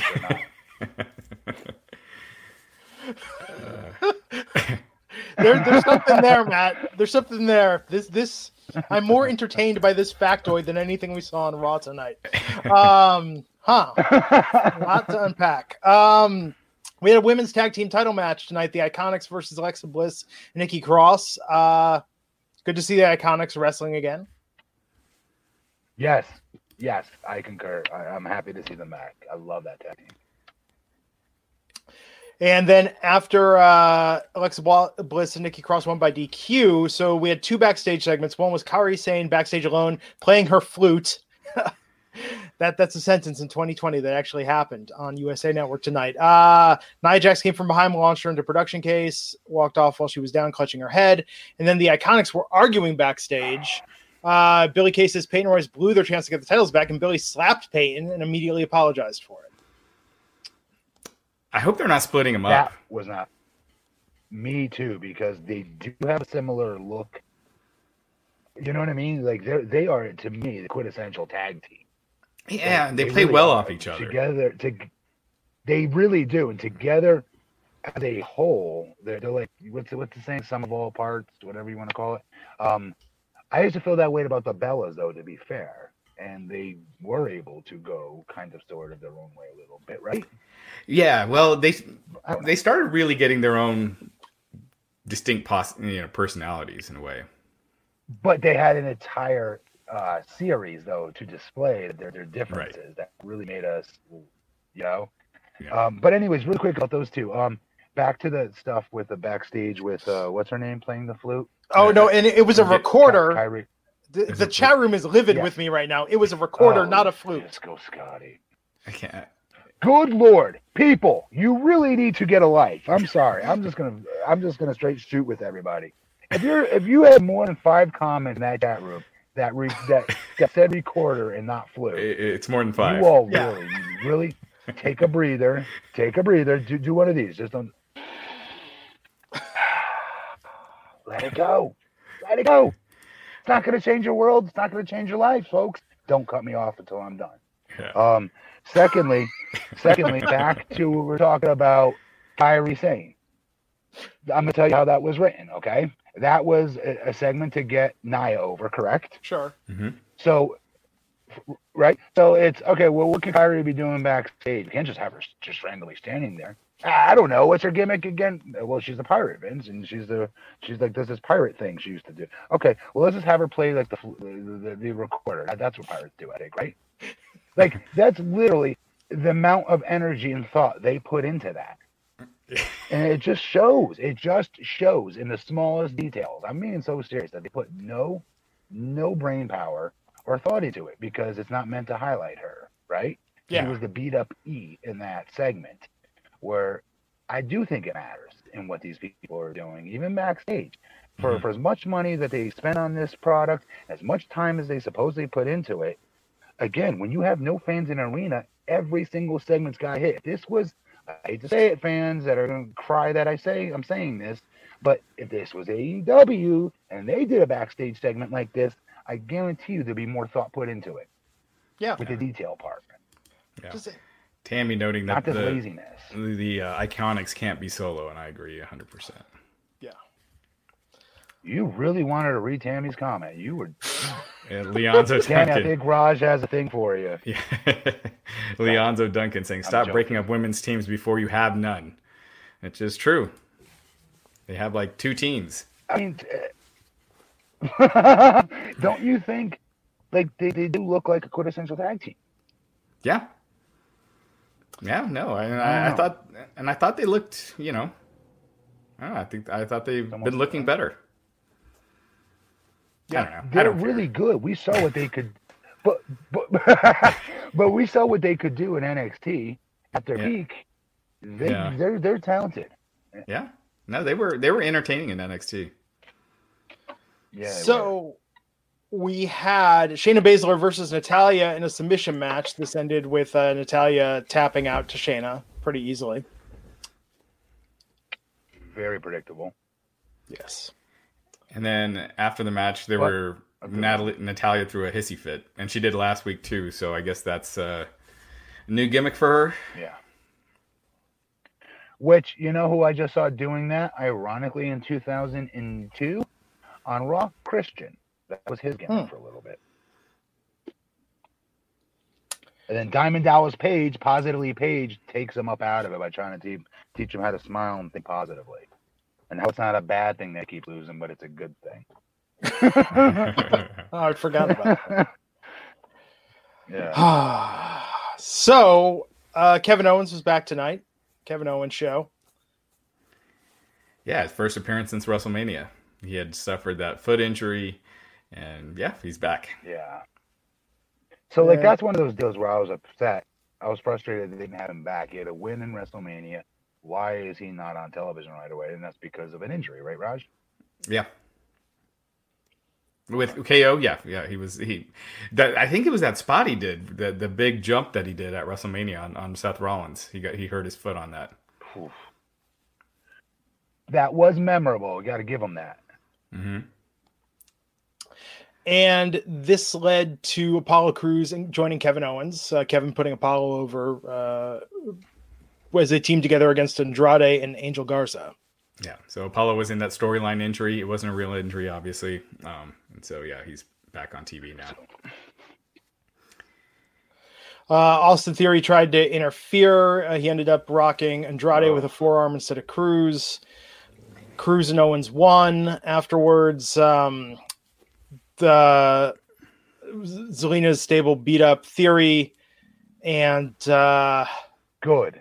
There's something there, Matt. There's something there. This I'm more entertained by this factoid than anything we saw on Raw tonight. A lot to unpack. We had a women's tag team title match tonight. The Iconics versus Alexa Bliss and Nikki Cross. Good to see the Iconics wrestling again. Yes, I concur. I'm happy to see them back. I love that tag team. And then after Alexa Bliss and Nikki Cross won by DQ, so we had two backstage segments. One was Kairi Sane backstage alone playing her flute. That's a sentence in 2020 that actually happened on USA Network tonight. Nia Jax came from behind, launched her into production case, walked off while she was down, clutching her head. And then the Iconics were arguing backstage. Billy Kay says Peyton Royce blew their chance to get the titles back, and Billy slapped Peyton and immediately apologized for it. I hope they're not splitting them up. That was not. Me too, because they do have a similar look. You know what I mean? Like, they are, to me, the quintessential tag team. Yeah, they play really well off each other. They really do. And together, as a whole, they're like, what's the saying? Sum of all parts, whatever you want to call it. I used to feel that way about the Bellas, though, to be fair. And they were able to go kind of sort of their own way a little bit, right? Yeah, well, they started really getting their own distinct personalities in a way. But they had an entire series, though, to display their differences. Right. That really made us, Yeah. But anyways, really quick about those two. Back to the stuff with the backstage with what's her name playing the flute? Oh no, and it was a recorder. Kyrie. The chat room is livid with me right now. It was a recorder, not a flute. Let's go, Scotty. I can't. Good Lord, people, you really need to get a life. I'm sorry. I'm just gonna straight shoot with everybody. If you have more than 5 comments in that chat room that said recorder and not flute, it's more than 5. You all really take a breather. Take a breather. Do one of these. Just don't. Let it go. Let it go. It's not going to change your world. It's not going to change your life, folks. Don't cut me off until I'm done. Yeah. Secondly, back to what we're talking about Kairi Sane. I'm going to tell you how that was written, okay? That was a segment to get Nia over, correct? Sure. Mm-hmm. So, right? So it's, okay, well, what can Kairi be doing backstage? You can't just have her just randomly standing there. I don't know. What's her gimmick again? Well, she's a pirate, Vince, and she's like, does this pirate thing she used to do. Okay, well, let's just have her play like the recorder. That's what pirates do, I think, right? Like, that's literally the amount of energy and thought they put into that. And it just shows. It just shows in the smallest details. I'm being so serious that they put no brain power or thought into it because it's not meant to highlight her, right? Yeah. She was the beat up E in that segment, where I do think it matters in what these people are doing, even backstage. For as much money that they spend on this product, as much time as they supposedly put into it, again, when you have no fans in an arena, every single segment's got hit. This was, I hate to say it, fans that are going to cry that I'm saying this, but if this was AEW and they did a backstage segment like this, I guarantee you there'd be more thought put into it. Yeah. With the detail part. Yeah. Just, Tammy noting that Not just laziness. the Iconics can't be solo, and I agree 100%. yeah. You really wanted to read Tammy's comment. You were. And Leonzo Tammy, I Duncan. think Raj has a thing for you. Yeah. Leonzo Duncan saying, stop breaking up women's teams before you have none. It's just true. They have like 2 teams. I mean, don't you think like they do look like a quintessential tag team? Yeah. Yeah, no. I thought they looked, I don't know, I thought they've been looking better. Yeah, I don't know. they're really good. We saw what they could, but we saw what they could do in NXT at their peak. They're talented. Yeah, no, they were entertaining in NXT. Yeah. So we had Shayna Baszler versus Natalya in a submission match. This ended with Natalya tapping out to Shayna pretty easily. Very predictable. Yes. And then after the match, Natalya threw a hissy fit, and she did last week too. So I guess that's a new gimmick for her. Yeah. Which, you know who I just saw doing that, ironically, in 2002 on Raw? Christian. That was his gimmick for a little bit. And then Diamond Dallas Page, Positively Page, takes him up out of it by trying to teach him how to smile and think positively. And how it's not a bad thing they keep losing, but it's a good thing. Oh, I forgot about that. Yeah. So, Kevin Owens was back tonight. Kevin Owens show. Yeah, his first appearance since WrestleMania. He had suffered that foot injury, and yeah, he's back. Yeah. So, like, that's one of those deals where I was upset. I was frustrated they didn't have him back. He had a win in WrestleMania. Why is he not on television right away? And that's because of an injury, right, Raj? Yeah. With KO, yeah, he was. I think it was that spot he did, the big jump that he did at WrestleMania on Seth Rollins. He hurt his foot on that. Oof. That was memorable. You got to give him that. Mm-hmm. And this led to Apollo Crews joining Kevin Owens. Kevin putting Apollo over as they teamed together against Andrade and Angel Garza. Yeah, so Apollo was in that storyline injury. It wasn't a real injury, obviously. And so, yeah, he's back on TV now. Austin Theory tried to interfere. He ended up rocking Andrade with a forearm instead of Crews. Crews and Owens won. Afterwards, the Zelina's stable beat up Theory. And good.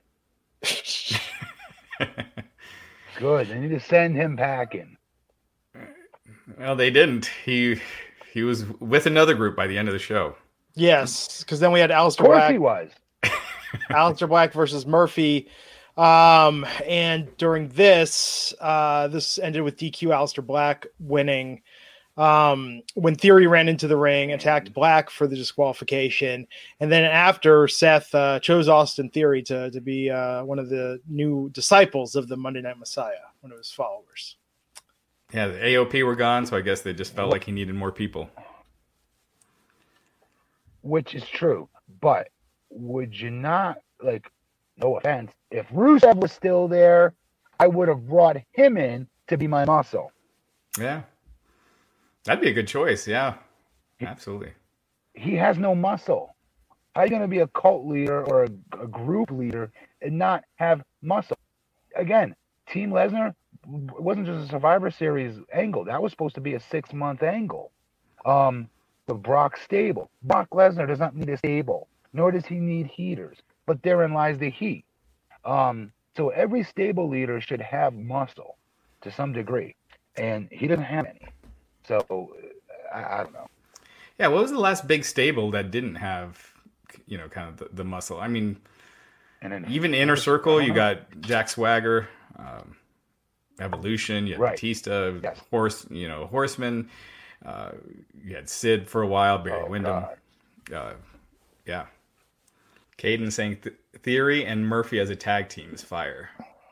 Good. They need to send him packing. Well, they didn't. He was with another group by the end of the show. Yes, because then we had Aleister Of course Black. he was. Aleister Black versus Murphy. And during this ended with DQ Aleister Black winning. When Theory ran into the ring, attacked Black for the disqualification. And then after, Seth chose Austin Theory to be one of the new disciples of the Monday Night Messiah, one of his followers. Yeah, the AOP were gone, so I guess they just felt like he needed more people. Which is true. But would you not, like, no offense, if Rusev was still there, I would have brought him in to be my muscle. Yeah. That'd be a good choice. Yeah. Absolutely. He has no muscle. How are you going to be a cult leader or a group leader and not have muscle? Again, Team Lesnar wasn't just a Survivor Series angle. That was supposed to be a 6-month angle. The Brock stable. Brock Lesnar does not need a stable, nor does he need heaters. But therein lies the heat. So every stable leader should have muscle to some degree, and he doesn't have any. So I don't know. Yeah, what was the last big stable that didn't have, kind of the muscle? I mean, even Inner Circle, you got Jack Swagger, Evolution, you had Batista, yes. Horseman. You had Sid for a while, Barry Windham. Yeah. Caden saying Theory and Murphy as a tag team is fire.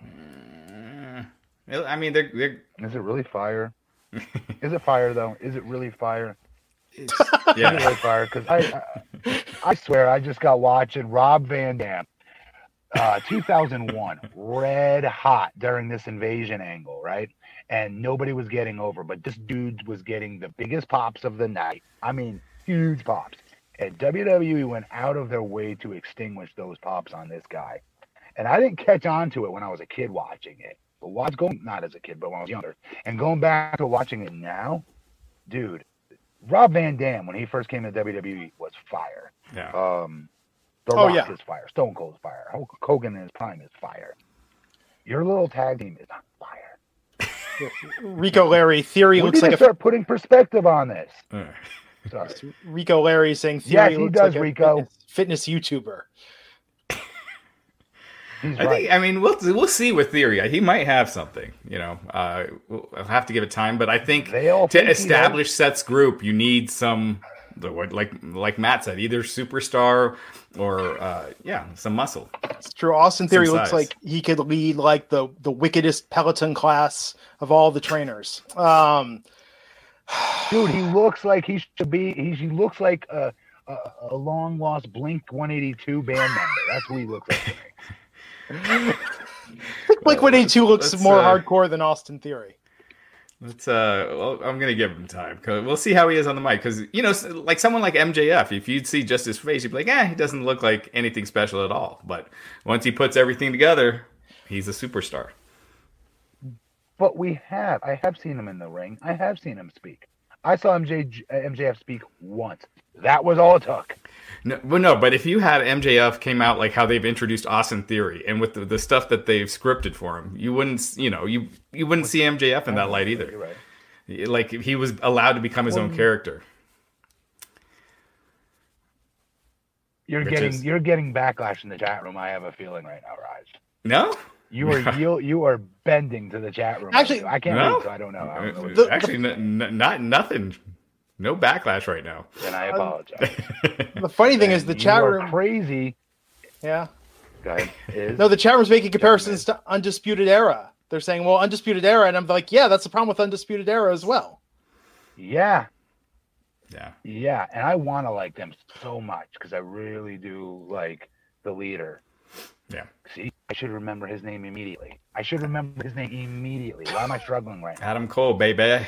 I mean, they're... Is it really fire? Is it fire, though? Is it really fire? Yeah. Is it really fire? Because I swear, I just got watching Rob Van Dam, 2001, red hot during this invasion angle, right? And nobody was getting over, but this dude was getting the biggest pops of the night. I mean, huge pops. And WWE went out of their way to extinguish those pops on this guy. And I didn't catch on to it when I was a kid watching it. But not as a kid, but when I was younger. And going back to watching it now, dude, Rob Van Dam, when he first came to WWE, was fire. Yeah. The Rock is fire. Stone Cold is fire. Hulk Hogan in his prime is fire. Your little tag team is on fire. Rico Larry, Theory we looks need like to start putting perspective on this. Sorry. Rico Larry saying Theory looks does, like Rico. a fitness YouTuber. He's right. I mean, we'll see with Theory. He might have something, I'll have to give it time, but I think to establish Seth's group, you need some, like Matt said, either superstar or some muscle. It's true. Austin Theory looks like he could lead like the wickedest Peloton class of all the trainers. Dude, he looks like he should be. He looks like a long lost Blink 182 band member. That's who he looks like to me. Blink 182 looks more hardcore than Austin Theory. Let's I'm gonna give him time because we'll see how he is on the mic. Because like someone like MJF, if you'd see just his face, you'd be like, he doesn't look like anything special at all. But once he puts everything together, he's a superstar. But I have seen him in the ring. I have seen him speak. I saw MJF speak once. That was all it took. No, but if you had MJF came out like how they've introduced Austin Theory and with the stuff that they've scripted for him, you wouldn't, you wouldn't see MJF in that light either. You're right. Like he was allowed to become his own character. You're getting backlash in the chat room. I have a feeling right now, Raj. No. You are bending to the chat room. Actually, I can't read, so I don't know. Nothing. No backlash right now. Then I apologize. The funny thing is the chat room crazy. Yeah. Go ahead. No, the chat room's making comparisons to Undisputed Era. They're saying, well, Undisputed Era, and I'm like, yeah, that's the problem with Undisputed Era as well. Yeah. Yeah. And I want to like them so much because I really do like the leader. Yeah. See, I should remember his name immediately. Why am I struggling right now? Adam Cole, baby.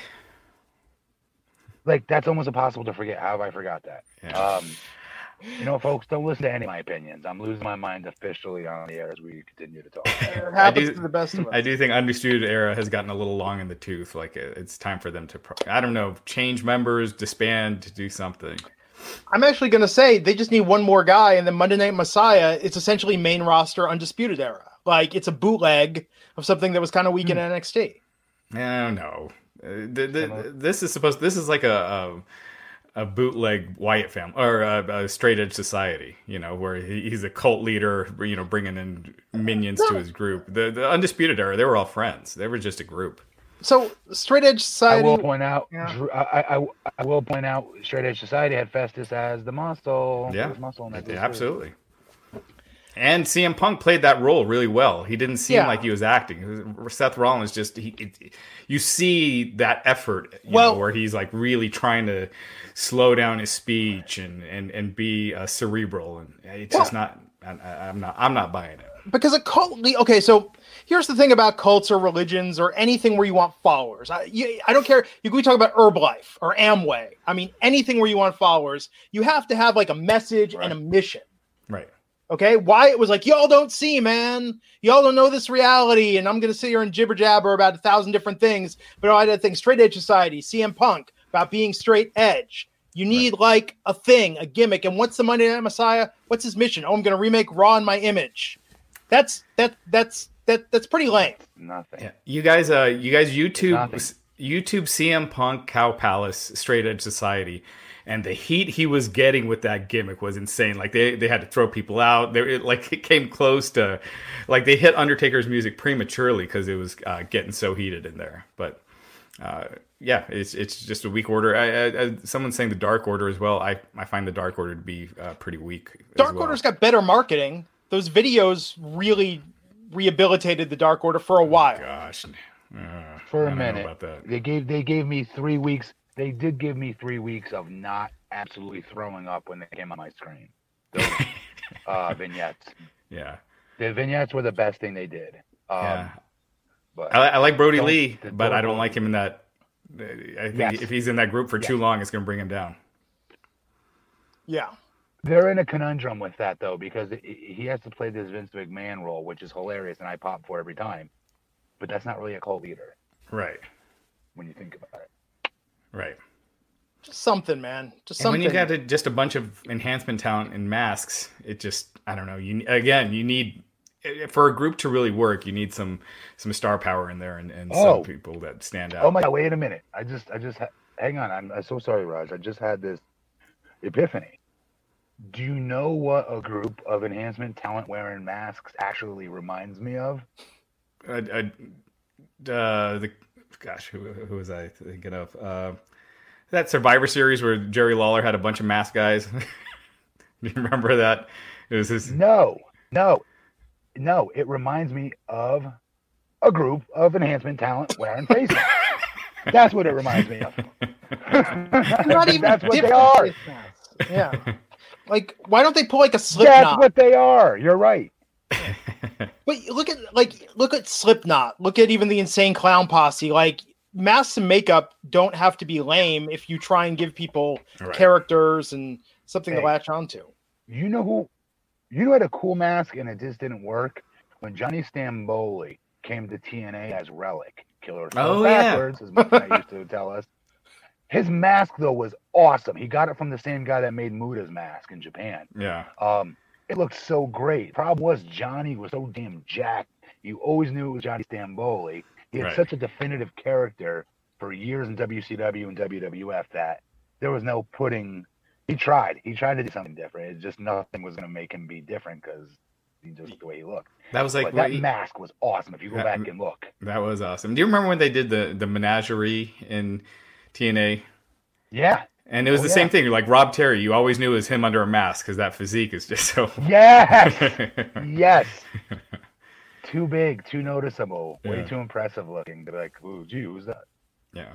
Like, that's almost impossible to forget. How have I forgot that? Yeah. Folks, don't listen to any of my opinions. I'm losing my mind officially on the air as we continue to talk. It happens to the best of us. I do think Undisputed Era has gotten a little long in the tooth. Like, it's time for them to, I don't know, change members, disband, do something. I'm actually going to say they just need one more guy, and then Monday Night Messiah, it's essentially main roster Undisputed Era. Like, it's a bootleg of something that was kind of weak in NXT. No. This is like a bootleg Wyatt family or a straight edge society, where he's a cult leader, bringing in minions to his group. The Undisputed Era, they were all friends. They were just a group. So straight edge society. I will point out. Yeah. I will point out. Straight edge society had Festus as the muscle. Yeah, muscle absolutely. And CM Punk played that role really well. He didn't seem like he was acting. Seth Rollins just you see that effort, where he's like really trying to slow down his speech and be cerebral, and it's just not. I'm not buying it. Because a cult. Okay, so here's the thing about cults or religions or anything where you want followers. I don't care. We talk about Herbalife or Amway. I mean, anything where you want followers, you have to have like a message and a mission. Right. Okay, Wyatt was like, y'all don't see, man. Y'all don't know this reality, and I'm going to sit here and jibber jabber about 1,000 different things. But I had to think Straight Edge Society, CM Punk, about being straight edge. You need like a thing, a gimmick. And what's the Monday Night Messiah? What's his mission? Oh, I'm going to remake Raw in my image. That's pretty lame. Nothing. Yeah. You guys YouTube CM Punk, Cow Palace, Straight Edge Society. And the heat he was getting with that gimmick was insane. Like they had to throw people out. It came close to, like they hit Undertaker's music prematurely because it was getting so heated in there. But it's just a weak order. Someone's saying the Dark Order as well. I find the Dark Order to be pretty weak. Dark Order's got better marketing. Those videos really rehabilitated the Dark Order for a while. Gosh, for a minute. About that. They gave me 3 weeks. They did give me 3 weeks of not absolutely throwing up when they came on my screen. Those vignettes. Yeah. The vignettes were the best thing they did. But I like Brody Lee, but I don't like him in that. I think if he's in that group for too long, it's going to bring him down. Yeah. They're in a conundrum with that, though, because he has to play this Vince McMahon role, which is hilarious, and I pop for every time. But that's not really a cult leader. Right. When you think about it. Right. Just something, man. Just something. And when you got just a bunch of enhancement talent and masks, it just, I don't know. You need, for a group to really work, you need some star power in there and some people that stand out. Oh my God, wait a minute. I just hang on. I'm so sorry, Raj. I just had this epiphany. Do you know what a group of enhancement talent wearing masks actually reminds me of? Who was I thinking of? That Survivor Series where Jerry Lawler had a bunch of masked guys. Do you remember that? It was this. No. It reminds me of a group of enhancement talent wearing face masks. That's what it reminds me of. Not even that's what they are. Yeah. Like, why don't they pull like a Slipknot? That's what they are. You're right. But look at Slipknot. Look at even the Insane Clown Posse. Like, masks and makeup don't have to be lame if you try and give people characters and something to latch onto. You know who had a cool mask and it just didn't work? When Johnny Stamboli came to TNA as Relic, Killer backwards, as my friend used to tell us. His mask though was awesome. He got it from the same guy that made Muda's mask in Japan. Yeah. It looked so great. Problem was Johnny was so damn jacked. You always knew it was Johnny Stamboli. He had such a definitive character for years in WCW and WWF that there was no putting. He tried to do something different. It just nothing was going to make him be different because he just the way he looked. That was like that mask was awesome. If you go back and look, that was awesome. Do you remember when they did the menagerie in TNA? Yeah. And it was the same thing. You're like Rob Terry. You always knew it was him under a mask because that physique is just so. Yes. Too big, too noticeable, way too impressive looking. They're like, ooh, gee, who's that? Yeah.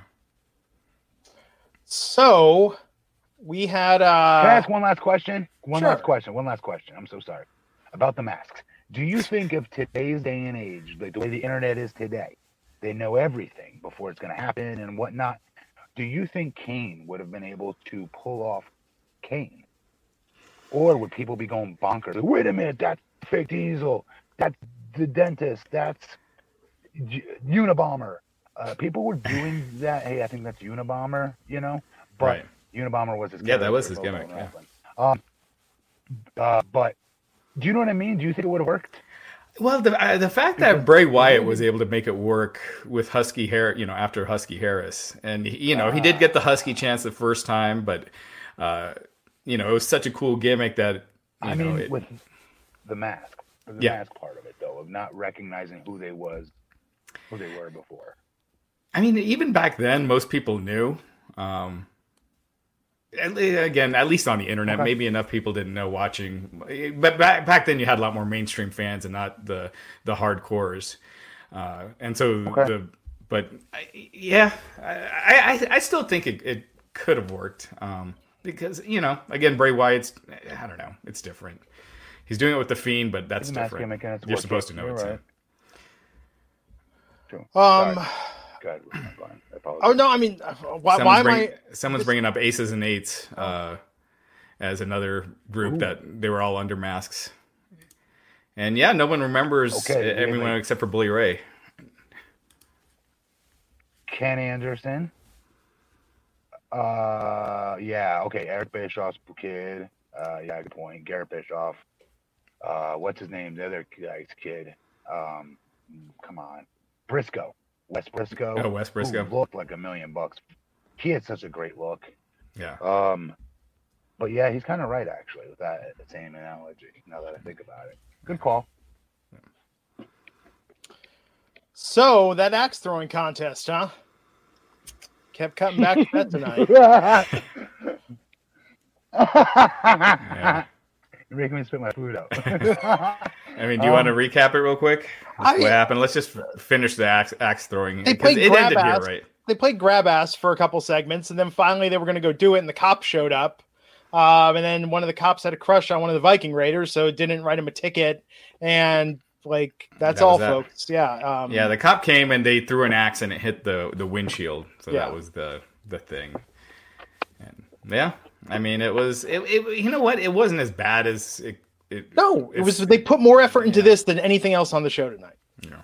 So we had. Can I ask one last question? One Sure. last question. I'm so sorry about the masks. Do you think of today's day and age, like the way the internet is today, they know everything before it's going to happen and whatnot? Do you think Kane would have been able to pull off Kane? Or would people be going bonkers? Like, wait a minute, that's fake Diesel. That's the dentist. That's Unabomber. People were doing that. Hey, I think that's Unabomber, you know? But Unabomber was his that was his gimmick. Yeah. But do you know what I mean? Do you think it would have worked? Well, the fact that Bray Wyatt was able to make it work with Husky Harris, after Husky Harris, and he did get the Husky chance the first time, but it was such a cool gimmick that with the mask, mask part of it though, of not recognizing who they were before. I mean, even back then, most people knew. Again, at least on the internet, maybe enough people didn't know watching. But back then, you had a lot more mainstream fans and not the hardcores. And so I still think it could have worked because again, Bray Wyatt's, I don't know, it's different. He's doing it with the Fiend, but that's different. You're supposed to know it's him. Good. Oh no, I mean, someone's bringing up Aces and Eights as another group that they were all under masks, and no one remembers everyone except for Bully Ray. Ken Anderson. Eric Bischoff's kid. Good point. Garrett Bischoff. What's his name? The other guy's kid. Come on. Briscoe. Wes Briscoe. Oh, Wes Briscoe. Who looked like $1 million. He had such a great look. Yeah. But yeah, he's kind of right actually with that same analogy. Now that I think about it, good call. So that axe throwing contest, huh? Kept cutting back to that tonight. Yeah. You're making me spit my food out. I mean, do you want to recap it real quick? What happened? Let's just finish the axe throwing. They played grab ass. Here, right? They played grab ass for a couple segments, and then finally they were going to go do it, and the cop showed up. And then one of the cops had a crush on one of the Viking Raiders, so didn't write him a ticket. And that's all, folks. Yeah. The cop came and they threw an axe and it hit the windshield. So that was the thing. And I mean, it was. You know what? It wasn't as bad as it. It was. They put more effort into this than anything else on the show tonight. Yeah.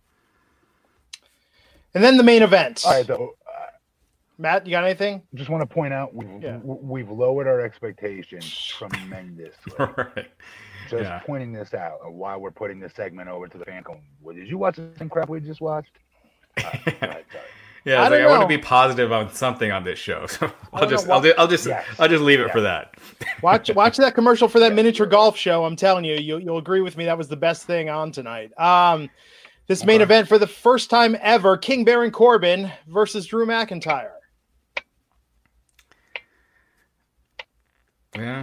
And then the main event. All right, though. Matt, you got anything? Just want to point out we've lowered our expectations tremendously. Right. Just pointing this out of why we're putting this segment over to the fan. Did you watch the same crap we just watched? Yeah, I want to be positive on something on this show. So I'll just leave it for that. Watch that commercial for that miniature golf show. I'm telling you, you'll agree with me. That was the best thing on tonight. This main event for the first time ever: King Baron Corbin versus Drew McIntyre. Yeah.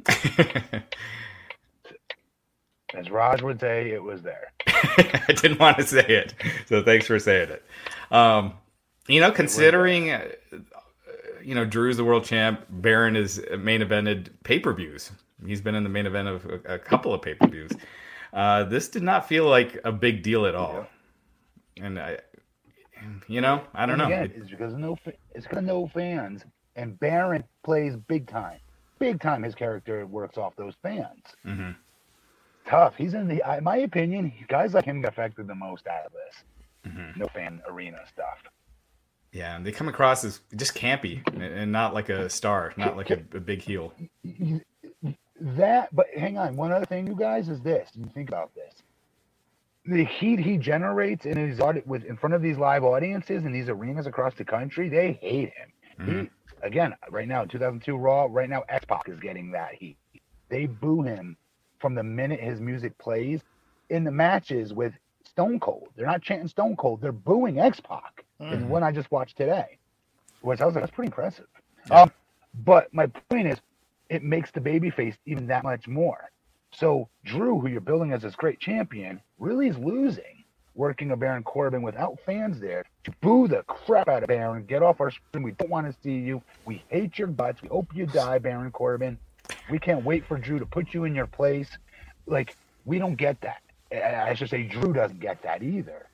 As Raj would say, it was there. I didn't want to say it, so thanks for saying it. Considering, Drew's the world champ, Baron is main evented pay-per-views. He's been in the main event of a couple of pay-per-views. This did not feel like a big deal at all. Yeah. And I don't know. Again, it's because no fans, and Baron plays big time. Big time, his character works off those fans. Mm-hmm. Tough. He's in my opinion, guys like him get affected the most out of this. Mm-hmm. No fan arena stuff. Yeah, and they come across as just campy and not like a star, not like a big heel. But hang on. One other thing, you guys, is this. You think about this. The heat he generates in front of these live audiences in these arenas across the country, they hate him. Mm-hmm. Again, right now, 2002 Raw, right now, X-Pac is getting that heat. They boo him from the minute his music plays in the matches with Stone Cold. They're not chanting Stone Cold. They're booing X-Pac. Mm-hmm. Is one I just watched today, which I was like, that's pretty impressive. Yeah. But my point is, it makes the babyface even that much more. So Drew, who you're building as this great champion, really is losing working a Baron Corbin without fans there to boo the crap out of Baron. Get off our screen. We don't want to see you. We hate your guts. We hope you die, Baron Corbin. We can't wait for Drew to put you in your place. Like, we don't get that. I should say Drew doesn't get that either.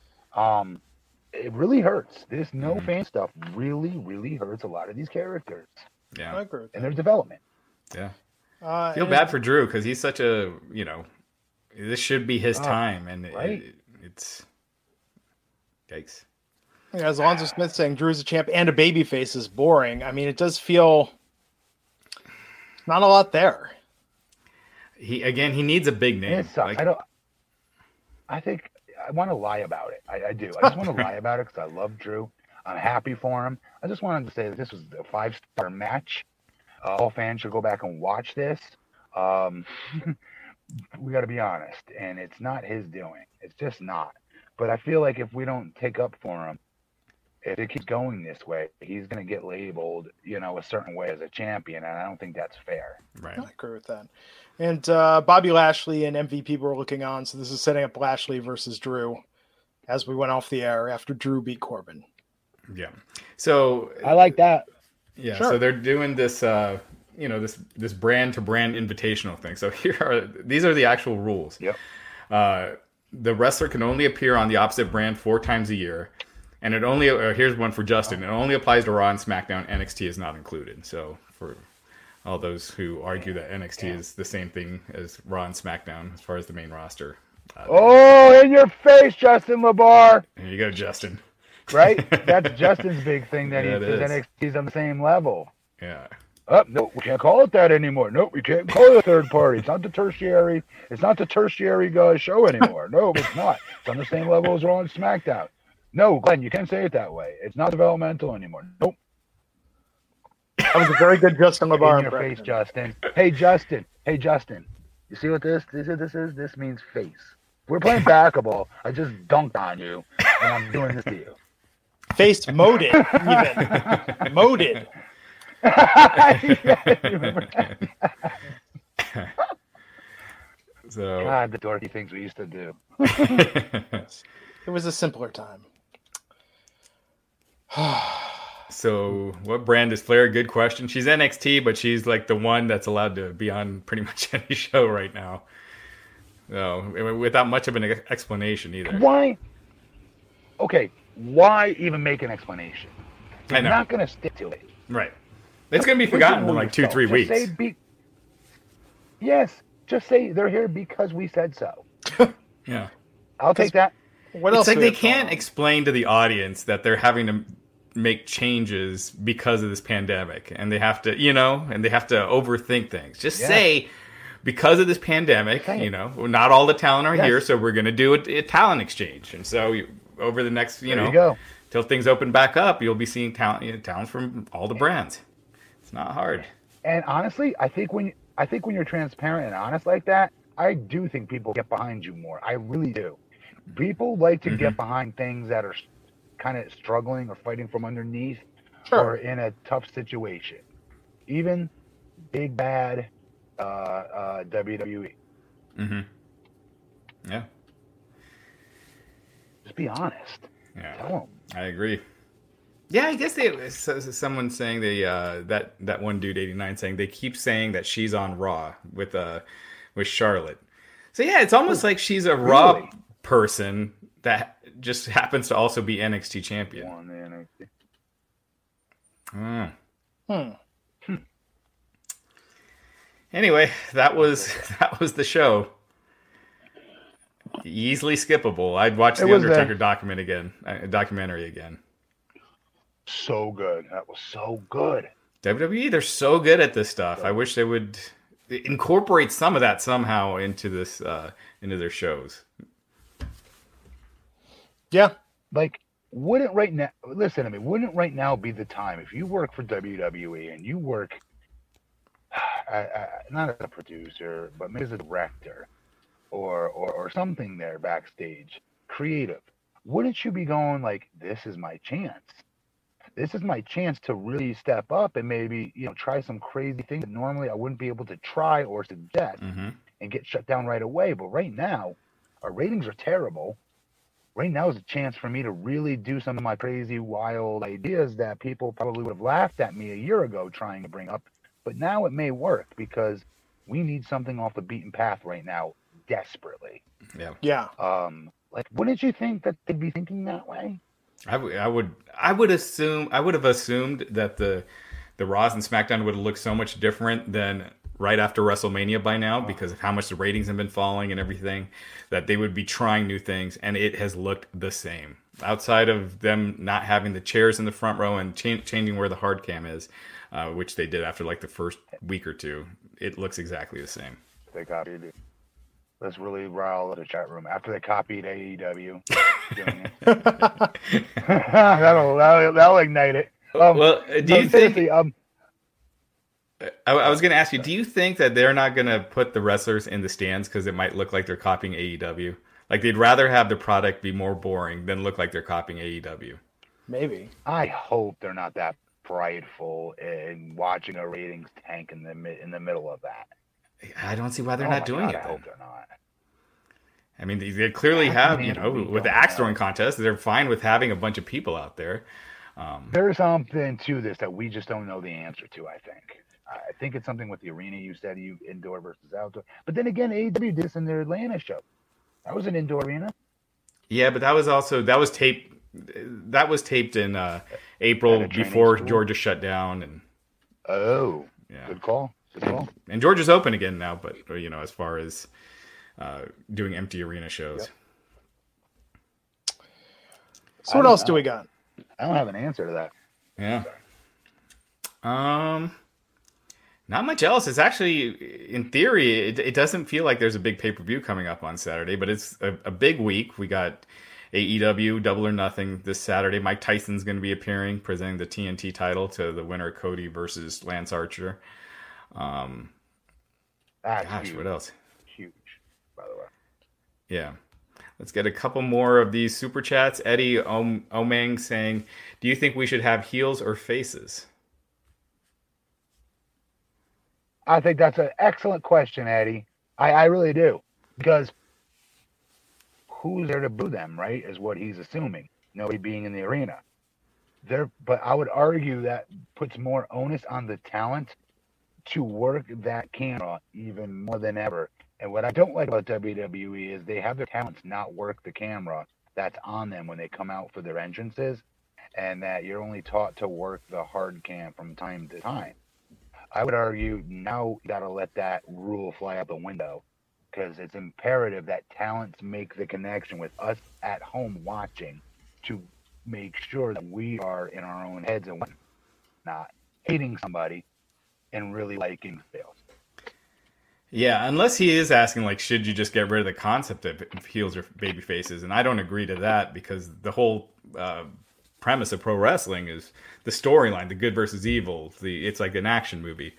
It really hurts. This no fan stuff really, really hurts a lot of these characters. Yeah. I agree with and their development. Yeah. I feel bad for Drew because he's such a, this should be his time. And it's yikes. Yeah, as Alonzo Smith saying Drew's a champ and a babyface is boring. I mean, it does feel not a lot there. He needs a big name. It sucks. I think I want to lie about it. I do. I just want to lie about it because I love Drew. I'm happy for him. I just wanted to say that this was a 5-star match. All fans should go back and watch this. We got to be honest, and it's not his doing. It's just not. But I feel like if we don't take up for him, if it keeps going this way, he's going to get labeled, a certain way as a champion, and I don't think that's fair. Right. I agree with that. And Bobby Lashley and MVP were looking on, so this is setting up Lashley versus Drew as we went off the air after Drew beat Corbin. Yeah. So I like that. Yeah. Sure. So they're doing this, this brand to brand invitational thing. So these are the actual rules. Yep. The wrestler can only appear on the opposite brand 4 times a year. And it only, here's one for Justin. It only applies to Raw and SmackDown. NXT is not included. So for all those who argue that NXT is the same thing as Raw and SmackDown as far as the main roster. In your face, Justin LeBar. There you go, Justin. Right? That's Justin's big thing that Yeah, he it says is. NXT's on the same level. Yeah. Oh, no, we can't call it that anymore. No, we can't call it a third party. It's not the tertiary show anymore. No, it's not. It's on the same level as Raw and SmackDown. No, Glenn, you can't say it that way. It's not developmental anymore. Nope. That was a very good Justin LeBar In your impression. face, Justin. Hey, Justin. You see what this is? This means face. We're playing basketball. I just dunked on you, and I'm doing this to you. Faced moded, even. Moded. Yeah, remember that? So God, the dorky things we used to do. It was a simpler time. So, what brand is Flair? Good question. She's NXT, but she's like the one that's allowed to be on pretty much any show right now. So, without much of an explanation either. Why? Okay, why even make an explanation? I You're know. not going to stick to it. Right. It's going to be forgotten in like 2-3 Just weeks. say yes, just say they're here because we said so. Yeah. I'll take that. What It's else? like do we they have going can't on? explain to the audience that they're having to make changes because of this pandemic, and they have to, and they have to overthink things. Just Yeah. say, because of this pandemic, Okay. not all the talent are Yes. here, so we're going to do a talent exchange. And so over the next, There you go. till things open back up, you'll be seeing talent from all the brands. It's not hard. And honestly, I think when you're transparent and honest like that, I do think people get behind you more. I really do. People like to get behind things that are kind of struggling or fighting from underneath or in a tough situation. Even big bad WWE. Mm-hmm. Yeah. Just be honest. Yeah. Tell them. I agree. Yeah, I guess someone saying that one dude 89 saying they keep saying that she's on Raw with Charlotte. So yeah, it's almost like she's a Raw Really? person that just happens to also be NXT champion. On the NXT. Anyway, that was the show. Easily skippable. I'd watch the was, Undertaker documentary again. So good. That was so good. WWE, they're so good at this stuff. I wish they would incorporate some of that somehow into this into their shows. Yeah. Like, wouldn't right now be the time if you work for WWE and you work not as a producer, but maybe as a director or something there backstage, creative? Wouldn't you be going like, this is my chance? This is my chance to really step up and maybe, try some crazy things that normally I wouldn't be able to try or suggest and get shut down right away. But right now, our ratings are terrible. Right now is a chance for me to really do some of my crazy, wild ideas that people probably would have laughed at me a year ago trying to bring up. But now it may work because we need something off the beaten path right now desperately. Yeah. Yeah. Like, wouldn't you think that they'd be thinking that way? I would have assumed that the Raws and SmackDown would have looked so much different than right after WrestleMania by now, because of how much the ratings have been falling and everything, that they would be trying new things, and it has looked the same. Outside of them not having the chairs in the front row and changing where the hard cam is, which they did after like the first week or two, it looks exactly the same. They copied it. Let's really rile the chat room after they copied AEW. that'll ignite it. Well, do you think? seriously, I was going to ask you, do you think that they're not going to put the wrestlers in the stands because it might look like they're copying AEW? Like they'd rather have the product be more boring than look like they're copying AEW. Maybe. I hope they're not that prideful in watching a ratings tank in the middle of that. I don't see why they're not doing it. I then. hope they're not. I mean, they clearly have, with the axe throwing contest, they're fine with having a bunch of people out there. There's something to this that we just don't know the answer to, I think. I think it's something with the arena you said, indoor versus outdoor. But then again, AEW did this in their Atlanta show. That was an indoor arena. Yeah, but that was taped in April before Georgia shut down. And yeah. Good call. And Georgia's open again now, but as far as doing empty arena shows. Yep. So what else do we got? I don't have an answer to that. Yeah. Not much else. It's actually, in theory, it doesn't feel like there's a big pay-per-view coming up on Saturday, but it's a big week. We got AEW Double or Nothing this Saturday. Mike Tyson's going to be appearing, presenting the TNT title to the winner, Cody versus Lance Archer. Huge. What else? Huge, by the way. Yeah. Let's get a couple more of these super chats. Eddie Omeng saying, do you think we should have heels or faces? I think that's an excellent question, Eddie. I really do. Because who's there to boo them, right, is what he's assuming. Nobody being in the arena. But I would argue that puts more onus on the talent to work that camera even more than ever. And what I don't like about WWE is they have their talents not work the camera that's on them when they come out for their entrances, and that you're only taught to work the hard cam from time to time. I would argue now you got to let that rule fly out the window, because it's imperative that talents make the connection with us at home watching to make sure that we are in our own heads and not hating somebody and really liking sales. Yeah, unless he is asking, like, should you just get rid of the concept of heels or baby faces? And I don't agree to that, because the whole premise of pro wrestling is the storyline, the good versus evil. It's like an action movie.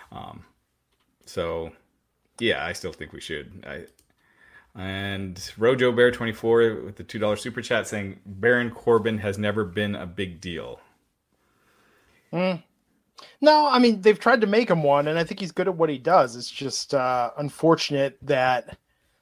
So, yeah, I still think we should. And Rojo Bear 24 with the $2 super chat saying Baron Corbin has never been a big deal. No, I mean, they've tried to make him one, and I think he's good at what he does. It's just unfortunate that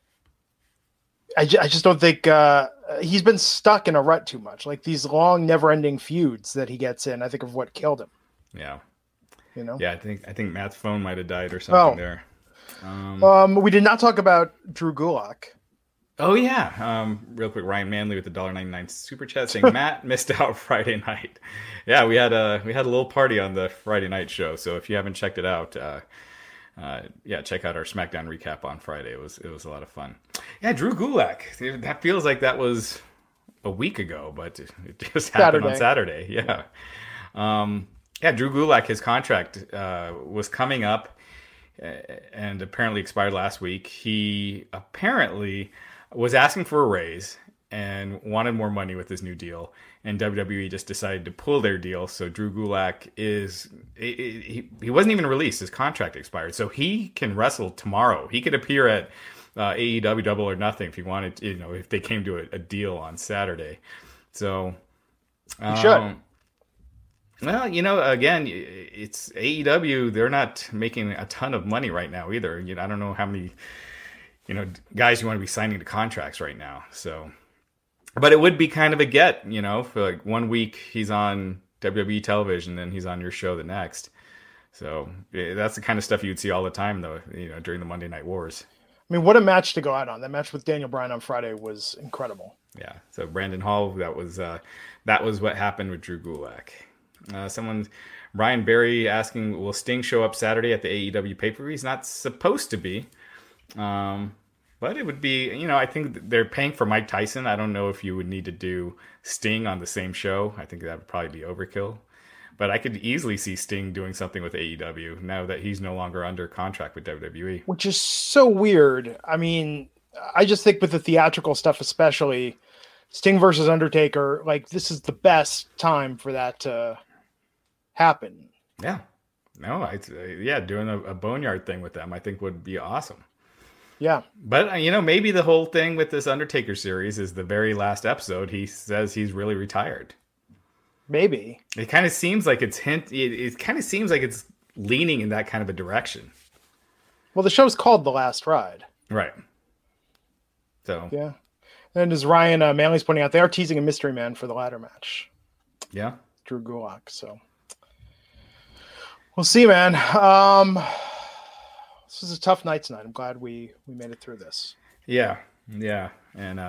I just don't think he's been stuck in a rut too much. Like these long, never-ending feuds that he gets in, I think of what killed him. Yeah. Yeah, I think Matt's phone might have died or something there. We did not talk about Drew Gulak. Oh yeah. Real quick, Ryan Manley with the $1.99 super chat saying Matt missed out Friday night. Yeah, we had a little party on the Friday night show. So if you haven't checked it out, check out our SmackDown recap on Friday. It was a lot of fun. Yeah, Drew Gulak. That feels like that was a week ago, but it just happened on Saturday. Yeah. Drew Gulak, his contract was coming up and apparently expired last week. He apparently was asking for a raise and wanted more money with his new deal, and WWE just decided to pull their deal. So Drew Gulak he wasn't even released. His contract expired, so he can wrestle tomorrow. He could appear at AEW Double or Nothing if he wanted, if they came to a deal on Saturday. So he should. Well, again, it's AEW. They're not making a ton of money right now either. I don't know how many guys you want to be signing to contracts right now. So, but it would be kind of a get, for like 1 week he's on WWE television, then he's on your show the next. So that's the kind of stuff you'd see all the time, though, during the Monday Night Wars. I mean, what a match to go out on. That match with Daniel Bryan on Friday was incredible. Yeah. So Brandon Hall, that was what happened with Drew Gulak. Brian Berry asking, will Sting show up Saturday at the AEW pay-per-view? He's not supposed to be. But it would be, I think they're paying for Mike Tyson. I don't know if you would need to do Sting on the same show. I think that would probably be overkill. But I could easily see Sting doing something with AEW now that he's no longer under contract with WWE. Which is so weird. I mean, I just think with the theatrical stuff especially, Sting versus Undertaker, like this is the best time for that to happen. Yeah. No, doing a Boneyard thing with them I think would be awesome. Yeah. But, maybe the whole thing with this Undertaker series is the very last episode. He says he's really retired. Maybe. It kind of seems like it kind of seems like it's leaning in that kind of a direction. Well, the show's called The Last Ride. Right. So. Yeah. And as Ryan Manley's pointing out, they are teasing a mystery man for the ladder match. Yeah. Drew Gulak. So we'll see, man. This was a tough night tonight. I'm glad we made it through this. Yeah. Yeah. And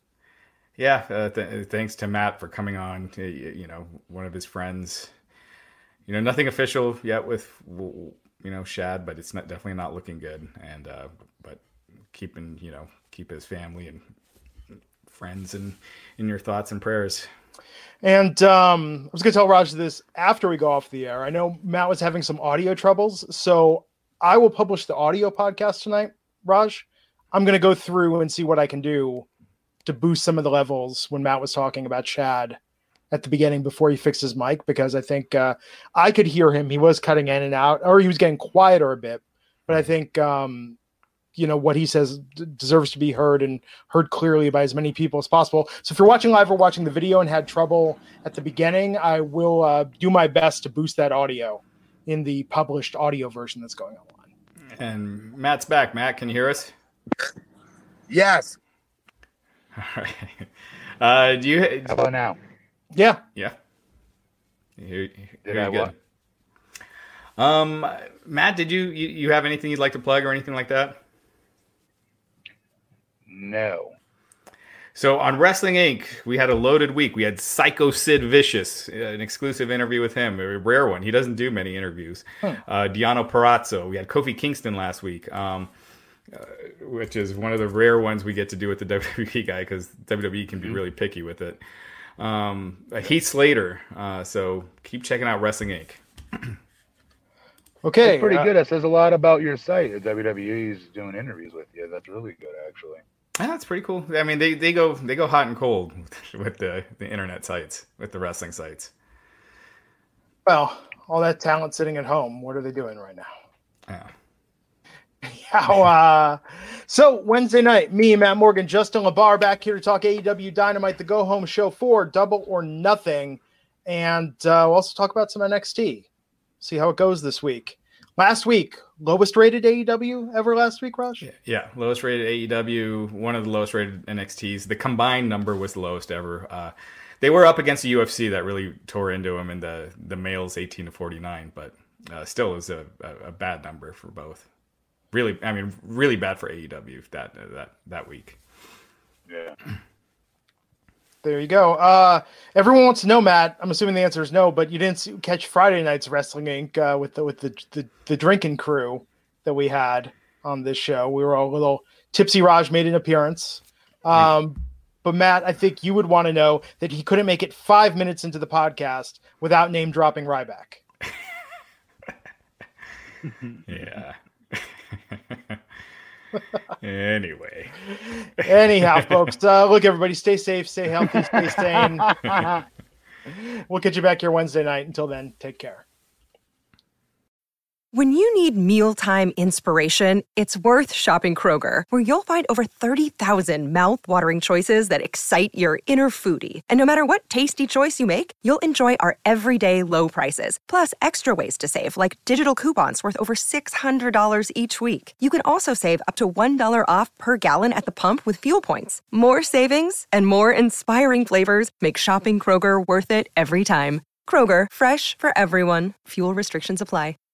thanks to Matt for coming on. One of his friends. Nothing official yet with Shad, but it's definitely not looking good. And but keep his family and friends in your thoughts and prayers. And I was going to tell Raj this after we go off the air. I know Matt was having some audio troubles, so I will publish the audio podcast tonight, Raj. I'm going to go through and see what I can do to boost some of the levels when Matt was talking about Shad at the beginning before he fixed his mic, because I think I could hear him. He was cutting in and out, or he was getting quieter a bit, but I think what he says deserves to be heard and heard clearly by as many people as possible. So if you're watching live or watching the video and had trouble at the beginning, I will do my best to boost that audio in the published audio version that's going online. And Matt's back. Matt, can you hear us? Yes. All right. How about now? Yeah. Yeah. Did I what? Matt, did you have anything you'd like to plug or anything like that? No. So on Wrestling Inc., we had a loaded week. We had Psycho Sid Vicious, an exclusive interview with him, a rare one. He doesn't do many interviews. Deano Purrazzo. We had Kofi Kingston last week, which is one of the rare ones we get to do with the WWE guy, because WWE can be really picky with it. Heath Slater. So keep checking out Wrestling Inc. Okay. That's pretty good. That says a lot about your site. WWE's doing interviews with you. That's really good, actually. Yeah, that's pretty cool. I mean, they go hot and cold with the internet sites, with the wrestling sites. Well, all that talent sitting at home, what are they doing right now? Yeah. So Wednesday night, me, Matt Morgan, Justin LaBar back here to talk AEW Dynamite, the go-home show for Double or Nothing. And we'll also talk about some NXT. See how it goes this week. Last week, lowest rated AEW ever last week, Raj? Yeah, lowest rated AEW, one of the lowest rated NXTs. The combined number was the lowest ever. They were up against the UFC that really tore into them in the males 18 to 49, but still is a bad number for both. Really bad for AEW that week. Yeah. There you go. Everyone wants to know, Matt. I'm assuming the answer is no, but you didn't catch Friday night's Wrestling Inc. With the drinking crew that we had on this show. We were all a little tipsy. Raj made an appearance, but Matt, I think you would want to know that he couldn't make it 5 minutes into the podcast without name dropping Ryback. Yeah. Anyway. Anyhow, folks, look, everybody, stay safe, stay healthy, stay sane. We'll get you back here Wednesday night. Until then, take care. When you need mealtime inspiration, it's worth shopping Kroger, where you'll find over 30,000 mouth-watering choices that excite your inner foodie. And no matter what tasty choice you make, you'll enjoy our everyday low prices, plus extra ways to save, like digital coupons worth over $600 each week. You can also save up to $1 off per gallon at the pump with fuel points. More savings and more inspiring flavors make shopping Kroger worth it every time. Kroger, fresh for everyone. Fuel restrictions apply.